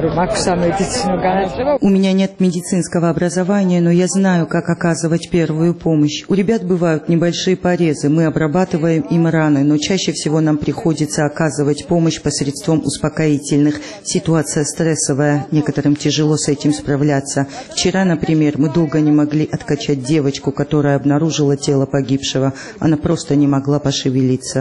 Speaker 10: У меня нет медицинского образования, но я знаю, как оказывать первую помощь. У ребят бывают небольшие порезы, мы обрабатываем им раны, но чаще всего нам приходится оказывать помощь посредством успокоительных. Ситуация стрессовая, некоторым тяжело с этим справляться. Вчера, например, мы долго не могли откачать девочку, которая обнаружила тело погибшего. Она просто не могла пошевелиться.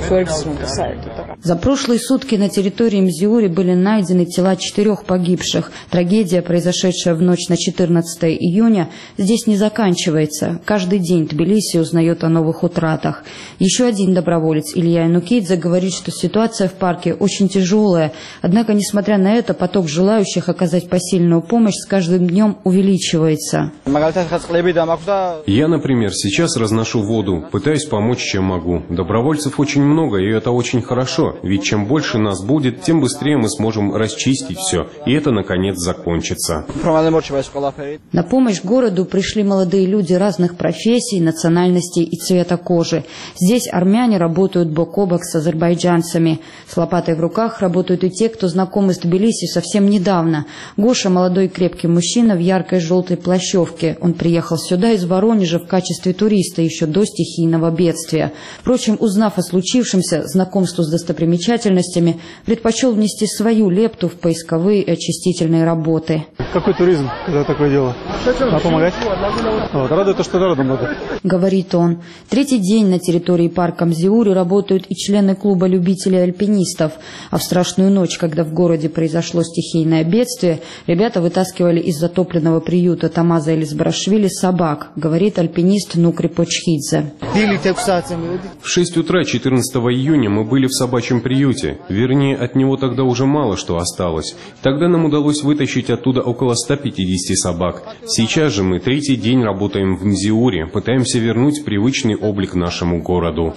Speaker 7: За прошлые сутки на территории Мзиури были найдены тела четырех погибших. Трагедия, произошедшая в ночь на четырнадцатое июня, здесь не заканчивается. Каждый день Тбилиси узнает о новых утратах. Еще один доброволец, Илья Инукидзе, говорит, что ситуация в парке очень тяжелая. Однако, несмотря на это, поток желающих оказать посильную помощь с каждым днем увеличивается.
Speaker 12: Я, например, сейчас разношу воду, пытаюсь помочь, чем могу. Добровольцев очень много, и это очень хорошо. Ведь чем больше нас будет, тем быстрее мы сможем расчистить все, и это наконец закончится.
Speaker 7: На помощь городу пришли молодые люди разных профессий, национальностей и цвета кожи. Здесь армяне работают бок о бок с азербайджанцами. С лопатой в руках работают и те, кто знакомы с Тбилиси совсем недавно. Гоша – молодой крепкий мужчина в яркой желтой плащевке. Он приехал сюда из Воронежа в качестве туриста еще до стихийного бедствия. Впрочем, узнав о случившемся, знакомству с достопримечательностями, предпочел внести свою лепту в поисковые и очистительные работы.
Speaker 11: Какой туризм, когда такое дело? Надо помогать. Вот. Радует то, что народу много.
Speaker 7: Говорит он. Третий день на территории парка Мзиури работают и члены клуба любителей альпинистов. А в страшную ночь, когда в городе произошло стихийное бедствие, ребята вытаскивали из затопленного приюта Тамаза Элисбарашвили собак, говорит альпинист Нукри Почхидзе.
Speaker 12: В шесть утра четырнадцатого июня мы были в собачьем приюте. Вернее, от него тогда уже мало что осталось. Тогда нам удалось вытащить оттуда около ста пятидесяти собак. Сейчас же мы третий день работаем в Мзиуре, пытаемся вернуть привычный облик нашему городу.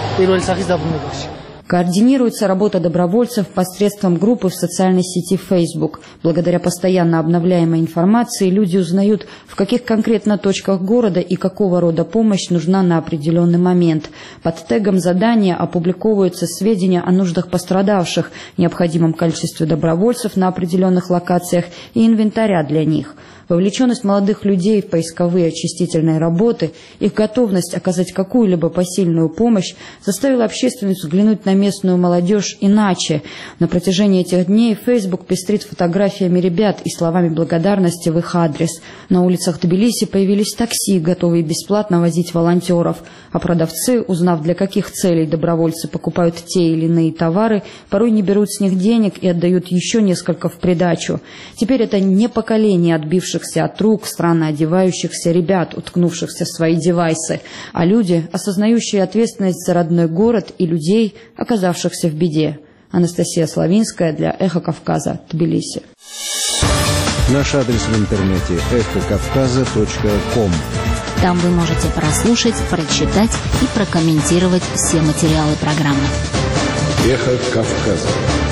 Speaker 7: Координируется работа добровольцев посредством группы в социальной сети Facebook. Благодаря постоянно обновляемой информации люди узнают, в каких конкретно точках города и какого рода помощь нужна на определенный момент. Под тегом задания опубликовываются сведения о нуждах пострадавших, необходимом количестве добровольцев на определенных локациях и инвентаря для них. Вовлеченность молодых людей в поисковые очистительные работы, их готовность оказать какую-либо посильную помощь заставила общественность взглянуть на местную молодежь иначе. На протяжении этих дней Facebook пестрит фотографиями ребят и словами благодарности в их адрес. На улицах Тбилиси появились такси, готовые бесплатно возить волонтеров. А продавцы, узнав, для каких целей добровольцы покупают те или иные товары, порой не берут с них денег и отдают еще несколько в придачу. Теперь это не поколение отбившихся от рук, странно одевающихся ребят, уткнувшихся в свои девайсы, а люди, осознающие ответственность за родной город и людей, оказавшихся в беде. Анастасия Славинская для «Эхо Кавказа», Тбилиси.
Speaker 8: Наш адрес в интернете эхо кавказа точка ком.
Speaker 9: Там вы можете прослушать, прочитать и прокомментировать все материалы программы.
Speaker 6: «Эхо Кавказа».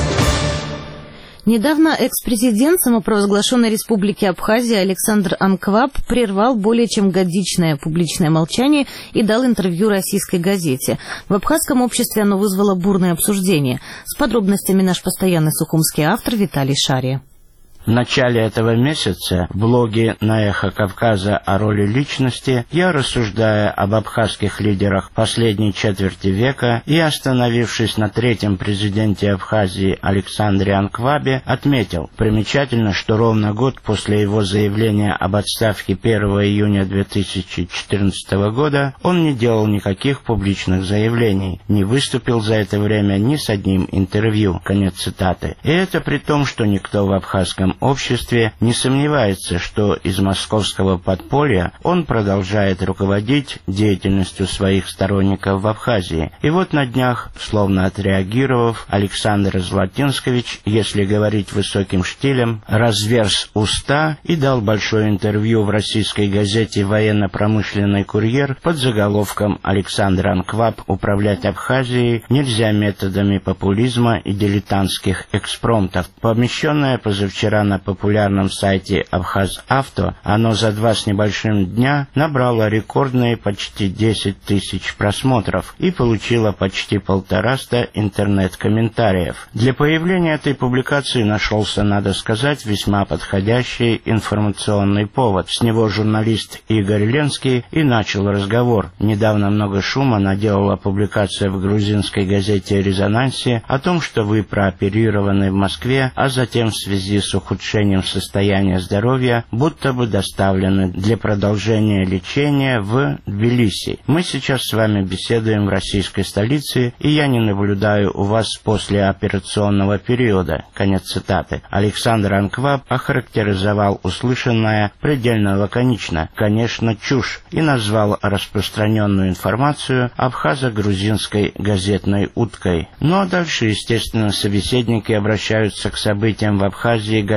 Speaker 1: Недавно экс-президент самопровозглашенной республики Абхазия Александр Анкваб прервал более чем годичное публичное молчание и дал интервью российской газете. В абхазском обществе оно вызвало бурное обсуждение. С подробностями наш постоянный сухумский автор Виталий Шария.
Speaker 13: В начале этого месяца в блоге на «Эхо Кавказа» о роли личности я, рассуждая об абхазских лидерах последней четверти века и остановившись на третьем президенте Абхазии Александре Анквабе, отметил: примечательно, что ровно год после его заявления об отставке первого июня две тысячи четырнадцатого года он не делал никаких публичных заявлений, не выступил за это время ни с одним интервью. Конец цитаты. И это при том, что никто в абхазском обществе не сомневается, что из московского подполья он продолжает руководить деятельностью своих сторонников в Абхазии. И вот на днях, словно отреагировав, Александр Златинскович, если говорить высоким штилем, разверз уста и дал большое интервью в российской газете «Военно-промышленный курьер» под заголовком «Александр Анкваб: управлять Абхазией нельзя методами популизма и дилетантских экспромтов». Помещенное позавчера на популярном сайте «Абхаз-Авто», оно за два с небольшим дня набрало рекордные почти десять тысяч просмотров и получило почти полтораста интернет-комментариев. Для появления этой публикации нашелся, надо сказать, весьма подходящий информационный повод. С него журналист Игорь Ленский и начал разговор. Недавно много шума наделала публикация в грузинской газете «Резонансе» о том, что вы прооперированы в Москве, а затем в связи с ухудшением состояния здоровья будто бы доставлены для продолжения лечения в Тбилиси. Мы сейчас с вами беседуем в российской столице, и я не наблюдаю у вас послеоперационного периода. Конец цитаты. Александр Анкваб охарактеризовал услышанное предельно лаконично, конечно, чушь, и назвал распространенную информацию абхазо-грузинской газетной уткой. Ну а дальше, естественно, собеседники обращаются к событиям в Абхазии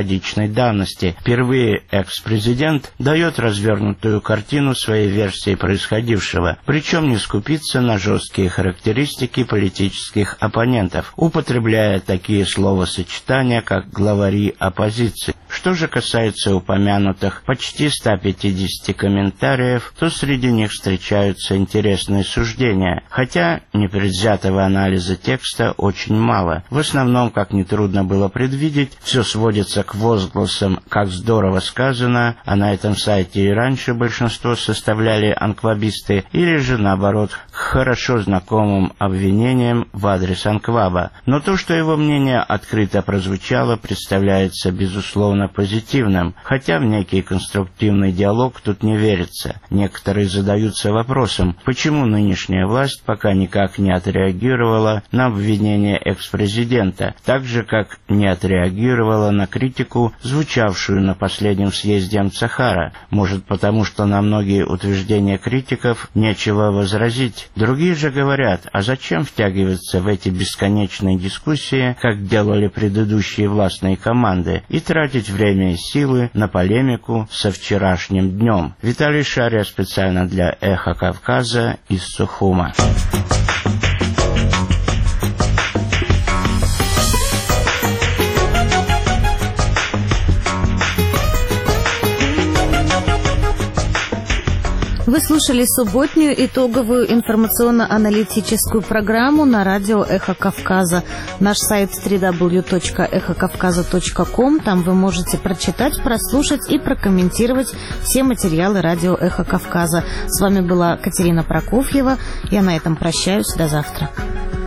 Speaker 13: годичной давности. Впервые экс-президент дает развернутую картину своей версии происходившего, причем не скупится на жесткие характеристики политических оппонентов, употребляя такие словосочетания, как главари оппозиции. Что же касается упомянутых почти ста пятидесяти комментариев, то среди них встречаются интересные суждения, хотя непредвзятого анализа текста очень мало. В основном, как нетрудно было предвидеть, все сводится к возгласам «как здорово сказано», а на этом сайте и раньше большинство составляли анквабисты, или же наоборот, к хорошо знакомым обвинениям в адрес анкваба. Но то, что его мнение открыто прозвучало, представляется безусловно позитивным, хотя в некий конструктивный диалог тут не верится. Некоторые задаются вопросом, почему нынешняя власть пока никак не отреагировала на обвинение экс-президента, так же, как не отреагировала на критику, звучавшую на последнем съезде Амцахара. Может, потому что на многие утверждения критиков нечего возразить. Другие же говорят, а зачем втягиваться в эти бесконечные дискуссии, как делали предыдущие властные команды, и тратить время и силы на полемику со вчерашним днем. Виталий Шария специально для «Эхо Кавказа» из Сухума.
Speaker 1: Вы слушали субботнюю итоговую информационно-аналитическую программу на радио «Эхо Кавказа». Наш сайт дабл ю дабл ю дабл ю точка эхо кавказа точка ком. Там вы можете прочитать, прослушать и прокомментировать все материалы радио «Эхо Кавказа». С вами была Катерина Прокофьева. Я на этом прощаюсь. До завтра.